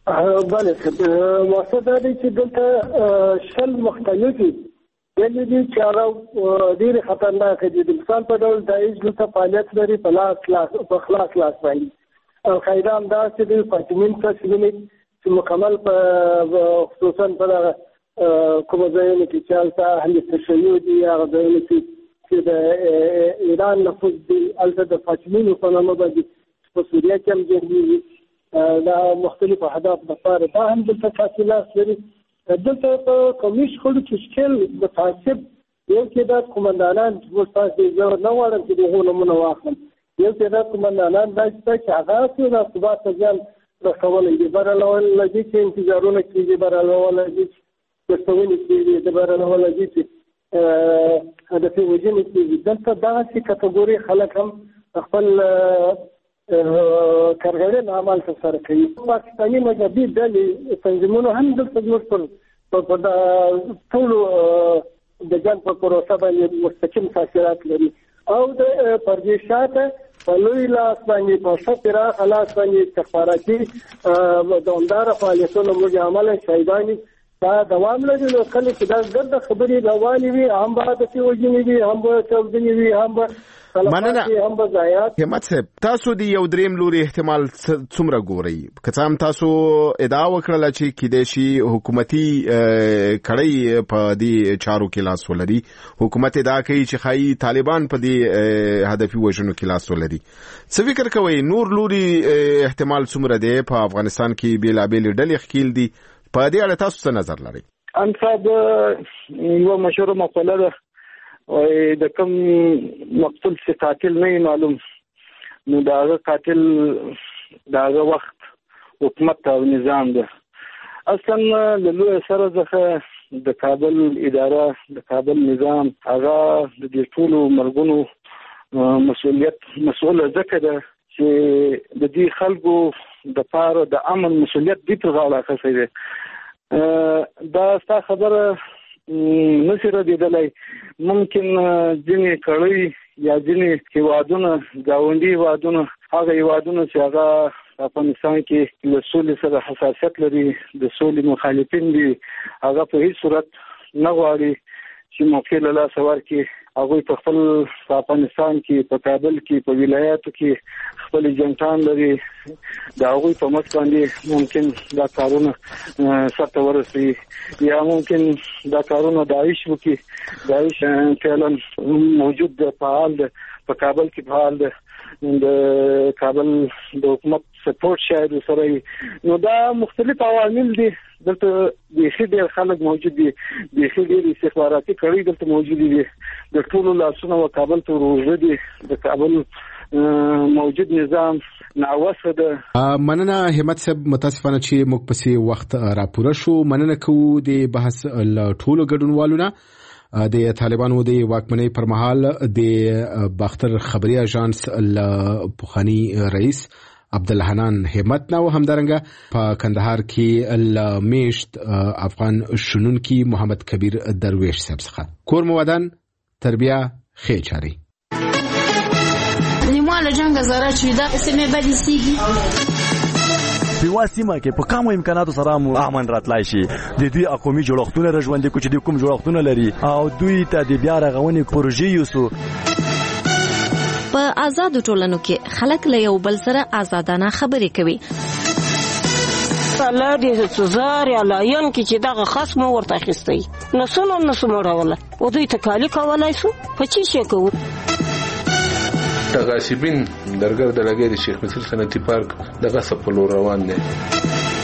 بله مقصد دا دی چې دلته شل مختلفې ډلې دي چې هغه ډېرې خطرناکې دي. د مثال په ډول داعش دلته فعالیت لري په لاس لاس په خلاص لاس باندې. القاعده همداسې د فاطمین تصویرونه چې مکمل په خصوصا په دغه کومه ځایونه کې چې هلته اهل تشیع دي هغه ځایونه چې د ایران نفوذ دی هلته د فاطمینو په نامه باندې په سوریه کې هم جنګېږي دا مختلف اهداف دپاره دا هم دلته کافي لاس لري. دلته په قومي شخړو کې شکل متعصب یو تعداد قمندانان اوس تاسو زه نه غواړم چې د هغو نومونه واخلم یو تعداد قمندانان دا چې هغه څه د ثبات ته ځان رسولی دي برالول لګي چې انتظارونه کېږي برالول لګي دستونې کېږي د برالول لګي چې هدفي وژنې کېږي. دلته دغسې کټګوري خلک هم خپل کارګران عمل ترسره کوي. پاکستاني مذهبي ډلې تنظیمونو هم دلته زموږ په ټولو د جنګ په پروسه باندې مستقیم تاثیرات لري او د پردې شاته په لوی لاس باندې په ښه پراخه لاس باندې استخباراتي دوامداره فعالیتونه موږ عملا شهیدان دا دوام لري. نو کله چې دا ګرده خبرې روانې وي هم به هدفي وژنې وي هم به چاودنې وي هم به مننه همت صاحب. تاسو د یو دریم لوري احتمال څومره ګورئ؟ که څه هم تاسو ادعا وکړله چې کیدای شي حکومتي کړۍ په دې چارو کې لاس ولري، حکومت ادعا کوي چې ښایي طالبان په دې هدفي وژنو کې لاس ولري. څه فکر کوئ نور لوري احتمال څومره دی؟ په افغانستان کې بېلابېلې ډلې ښکیل دي، په دې اړه تاسو څه نظر لرئ؟ ان صاحب یوه مشهوره مقوله ده وایي د کوم مقتول چې قاتل نه معلوم نو د هغه قاتل د هغه وخت حکومت او نظام ده. اصلا له لوی سره څخه د کابل اداره د کابل نظام هغه د دې ټولو مرګونو مسؤلیت مسؤله ځکه ده چې د دې خلکو د پاره د امن مسؤلیت دې پر غاړه اخیستی دی. دا ستا خبره نشي ردېدلی. ممکن ځینې کړۍ یا ځینې هیوادونه ګاونډي هیوادونه هغه هیوادونه چې هغه افغانستان کې له سولې سره حساسیت لري د سولې مخالفین دي هغه په هیڅ صورت نه غواړي چې موقع له لاسه ورکړي. هغوی په خپل په افغانستان کې په کابل کې په ولایاتو کې خپل جنټان لري د هغوی په مټ باندې ممکن دا کارونه سرته ورسوي یا ممکن دا کارونه داعش وکړي. داعش فعلا موجود ده، فعال ده، په کابل کې فعال ده، د کابل د حکومت سپورټ شاید سره نو دا مختلف عوامل دي. دلته بیخي ډېر خلک موجود دي، بیخي ډېر استخباراتي کړۍ دلته موجود دي، د ټولو لاسونه و کابل ته روژه دي، د کابل موجود نظام ناوسه ده. مننه همت صاحب. متاسفانه چې موږ پسې وخت راپوره شو. مننه کوو د بحث له ټولو ګډونوالو نه. د طالبانو د واکمنۍ پر مهال د باختر خبري اژانس ل پوخانی رئیس عبدالحنان همت نو همدارنګه په کندهار کې ل میشت افغان شنونکي محمد کبیر درویش صاحب څخه کور مودان تربیه خې چاري نیماله جنگ زره چې دا سمې بدې سیږي په سیمه کې په کومو امکاناتو سره مو امن راتلای شي د دوی اقومي جوړښتونه رژوندې کوچ دي کوم جوړښتونه لري او دوی ته د بیا رغونې پروژې یوسو په آزاد ټولنو کې خلک له یو بل سره آزادانه خبرې کوي الله دې څزار یا لاین کې چې دغه خصم ورته اخیستی نسونه نسو مړوله او دوی ته کالی کولای شو په چی شي کوو غاصبین درګر د لګي د شیخ مصر صنعتي پارک دغه سپلو روان دي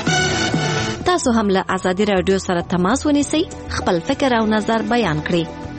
تاسو هم له ازادي رادیو سره تماس ونیسئ خپل فکر او نظر بیان کړئ